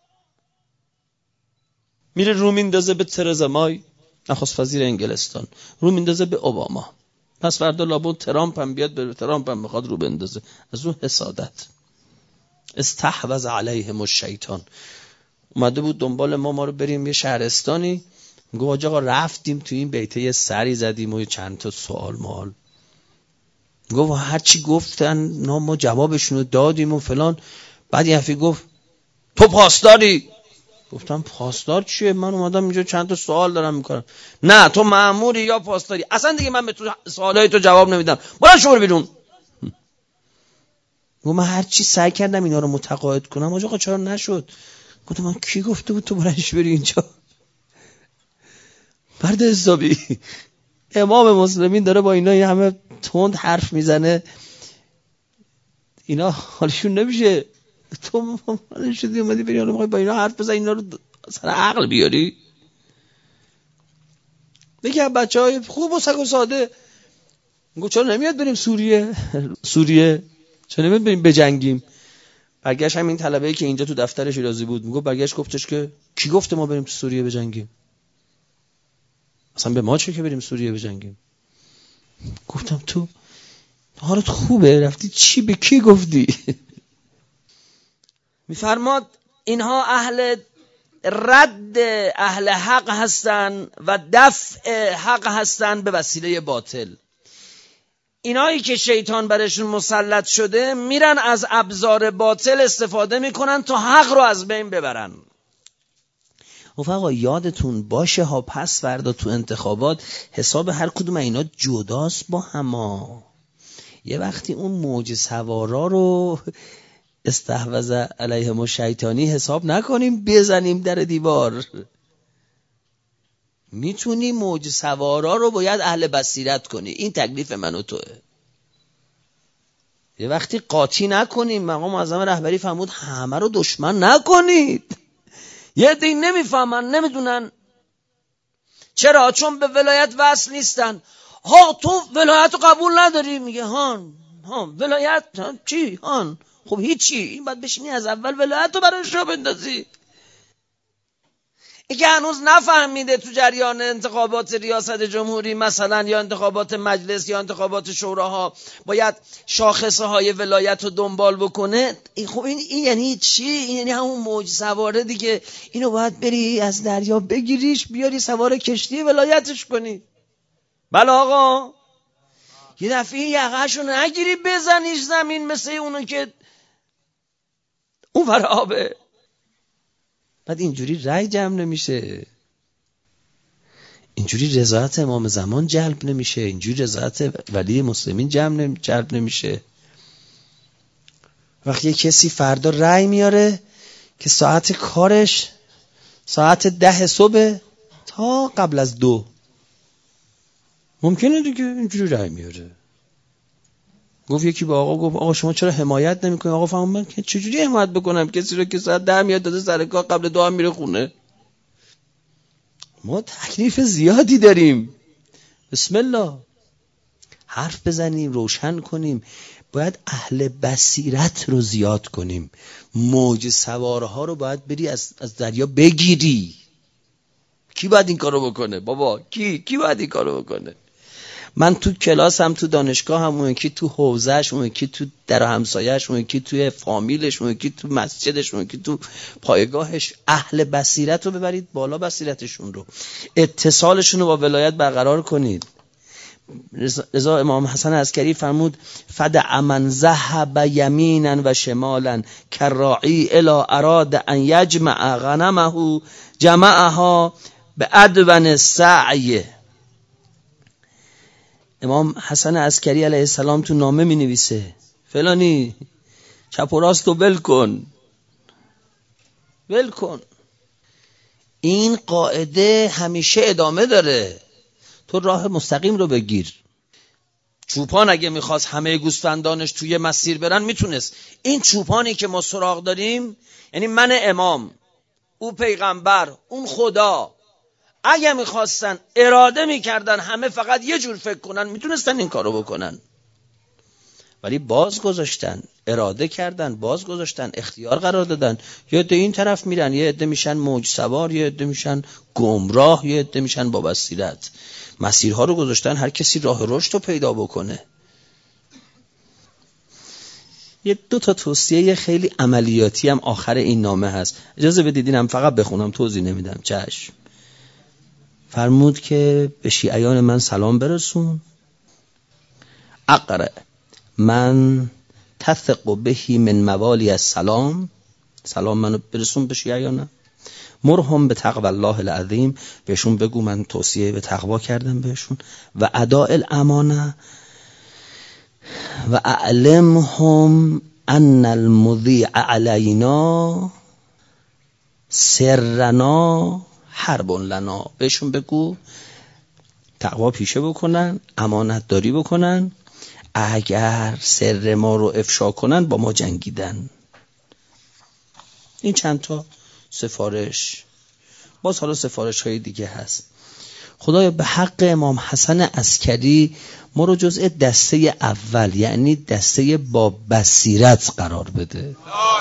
میره رو میندازه به ترزا مای نخست وزیر انگلستان، رو میندازه به اوباما، پس فردا لابد ترامپ هم بیاد به ترامپ هم میخواد رو بندازه. از رو حسادت. استحوذ علیهم الشیطان. اومده بود دنبال ما ما رو بریم یه شهرستانی، گفت آقا رفتیم تو این بیته یه سری زدیم و چند تا سوال مال، گفت هر چی گفتن ما جوابشون رو دادیم و فلان. بعد یه حرفی گفت تو پاسداری. گفتم پاسدار چیه؟ من اومدم اینجا چند تا سوال دارم میکنم. نه تو مأموری یا پاسداری؟ اصلا دیگه من به تو سوالای تو جواب نمیدم، برو شور بیرون. گفت من هر چی سعی کردم اینا رو متقاعد کنم آقا چرا نشد؟ گفتم من کی گفته بود تو برنش بری اینجا؟ مرد حسابی امام مسلمین داره با اینا یه همه تند حرف میزنه، اینا حالشون نمیشه. تو حالشون شدی اومدی بری حالا با اینا حرف بزن، اینا رو سر عقل بیاری؟ بگه بچه های خوب و سگ و ساده. میگو چرا نمیاد بریم سوریه؟ سوریه چرا نمیاد بریم بجنگیم؟ برگشت همین طلبه‌ای که اینجا تو دفتر شیرازی بود، میگو برگشت گفتش که کی گفته ما بریم تو سوریه بجنگیم؟ اصلا به ما چه که بریم سوریه بجنگیم؟ گفتم تو حالت خوبه؟ رفتی چی به کی گفتی؟ میفرماد اینها اهل رد اهل حق هستن و دفع حق هستن به وسیله باطل. اینایی که شیطان برشون مسلط شده میرن از ابزار باطل استفاده میکنن تا حق رو از بین ببرن. رفقا یادتون باشه ها پس فردا تو انتخابات حساب هر کدوم اینا جداست با هما. یه وقتی اون موج سوارا رو استحوذ علیهم الشیطانی حساب نکنیم بزنیم در دیوار. میتونی موج سوارا رو باید اهل بصیرت کنی. این تکلیف من و توه. یه وقتی قاطی نکنیم. مقام معظم رهبری فرمود همه رو دشمن نکنید. یه دین نمیفهمن نمیدونن. چرا؟ چون به ولایت وصل نیستن. ها تو ولایت رو قبول نداری؟ میگه هان ها ولایت هان. چی هان؟ خب هیچی. این باید بشینی از اول ولایت رو برای شما بندازی. این که هنوز نفهمیده تو جریان انتخابات ریاست جمهوری مثلا یا انتخابات مجلس یا انتخابات شوراها باید شاخصه های ولایت رو دنبال بکنه. این خب این, این یعنی چی؟ این یعنی همون موج سواره دیگه. اینو باید بری از دریا بگیریش بیاری سوار کشتی ولایتش کنی. بله آقا یه دفعه یقهشو نگیری بزنیش زمین مثل اونو که اون ور آبه. بعد اینجوری رأی جمع نمیشه. اینجوری رضایت امام زمان جلب نمیشه. اینجوری رضایت ولی مسلمین جمع نمی... جلب نمیشه. وقتی کسی فردا رأی میاره که ساعت کارش ساعت ده صبح تا قبل از دو ممکنه دیگه اینجوری رأی میاره. گفت یکی با آقا گفت آقا شما چرا حمایت نمی‌کنید؟ آقا فهمم من که چجوری حمایت بکنم کسی رو که ساعت ده میاد داده سر کار قبل دو هم میره خونه. ما تکلیف زیادی داریم. بسم الله حرف بزنیم روشن کنیم. باید اهل بصیرت رو زیاد کنیم. موج سوارها رو باید بری از از دریا بگیری. کی باید این کارو بکنه بابا؟ کی کی باید این کارو بکنه؟ من تو کلاس هم تو دانشگاه هم اون یکی تو حوزهش اون یکی تو در همسایه‌اش اون یکی توی فامیلش اون یکی تو مسجدش اون یکی تو پایگاهش اهل بصیرت رو ببرید بالا. بصیرتشون رو اتصالشون رو با ولایت برقرار کنید. رضا امام حسن عسکری فرمود فدع من ذهب یمینا و شمالا کراعی الی اراد ان یجمع غنمه جمعها بادون السعی. امام حسن عسکری علیه السلام تو نامه می نویسه فلانی چپ و راست رو ول کن ول کن. این قاعده همیشه ادامه داره. تو راه مستقیم رو بگیر. چوپان اگه میخواست همه گوسفندانش توی مسیر برن میتونست. این چوپانی که ما سراغ داریم یعنی من امام او پیغمبر اون خدا اگه میخواستن اراده میکردن همه فقط یه جور فکر کنن میتونستن این کارو بکنن. ولی باز گذاشتن اراده کردن باز گذاشتن اختیار قرار دادن. یه عده این طرف میرن یه عده میشن موج سوار یه عده میشن گمراه یه عده میشن با بصیرت. مسیرها رو گذاشتن هر کسی راه رشد رو پیدا بکنه. یه دو تا توصیه خیلی عملیاتی هم آخر این نامه هست. اجازه بدیدینم فقط بخونم توضیح نمیدم. چشم. فرمود که به شیعیان من سلام برسون. اقرأ من تثق بهی من موالی السلام. سلام منو برسون به شیعیانم. مرهم به تقوی الله العظیم. بهشون بگو من توصیه به تقوا کردم بهشون. و اداء الامانه و اعلمهم ان المذیع علینا سرنا حرب لنا. بهشون بگو تقوا پیشه بکنن امانت داری بکنن. اگر سر ما رو افشا کنن با ما جنگیدن. این چند تا سفارش. باز حالا سفارش های دیگه هست. خدایا به حق امام حسن عسکری ما رو جزء دسته اول یعنی دسته با بصیرت قرار بده.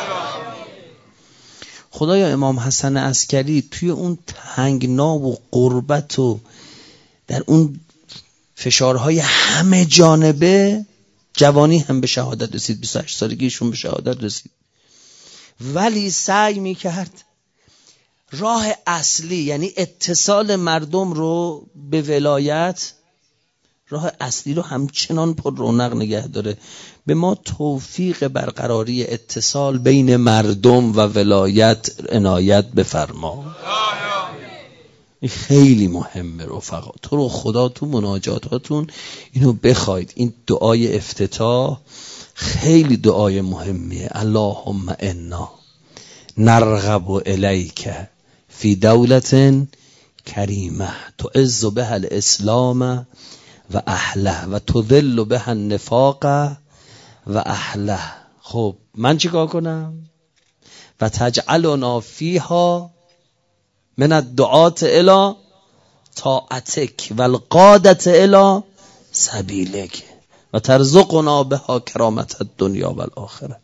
خدایا امام حسن عسکری توی اون تنگنا و غربت و در اون فشارهای همه جانبه جوانی هم به شهادت رسید. بیست و هشت سالگیشون به شهادت رسید. ولی سعی میکرد راه اصلی یعنی اتصال مردم رو به ولایت راه اصلی رو همچنان پر رونق نگه داره. به ما توفیق برقراری اتصال بین مردم و ولایت عنایت بفرما. این خیلی مهمه رفقا. تو رو خدا تو مناجاتاتون اینو بخواید. این دعای افتتاح خیلی دعای مهمیه. اللهم انا نرغب الیک فی دولت کریمه تعز بها الاسلام و اهله و تذل بها النفاق و اهله. خب من چیکار کنم؟ و تجعلنا فیها من الدعات الی طاعتک و القادة الی سبیلک و ترزقنا بها کرامت الدنیا و الاخره.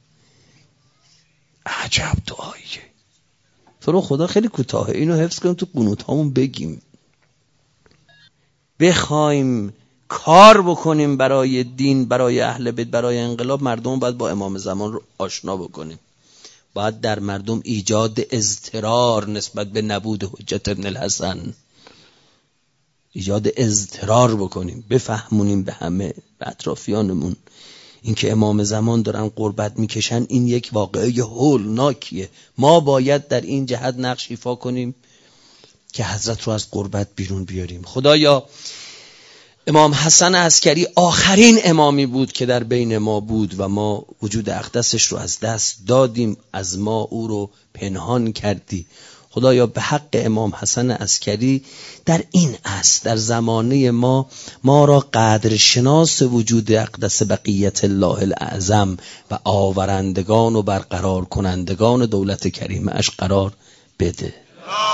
عجب دعاییه. تو خدا خیلی کوتاهه، اینو حفظ کنیم تو قنوت هامون بگیم. بخوایم کار بکنیم برای دین، برای اهل بیت، برای انقلاب، مردم باید با امام زمان رو آشنا بکنیم. باید در مردم ایجاد اضطرار نسبت به نبود حجت ابن الحسن، ایجاد اضطرار بکنیم، بفهمونیم به همه، به اطرافیانمون، این که امام زمان دارن قربت میکشن این یک واقعه هولناکیه. ما باید در این جهت نقش ایفا کنیم که حضرت رو از قربت بیرون بیاریم. خدایا امام حسن عسکری آخرین امامی بود که در بین ما بود و ما وجود اقدسش رو از دست دادیم، از ما او رو پنهان کردی. خدایا به حق امام حسن عسکری در این عصر، در زمانه ما، ما را قدر شناس وجود اقدس بقیت الله الاعظم و آورندگان و برقرار کنندگان دولت کریمه اش قرار بده.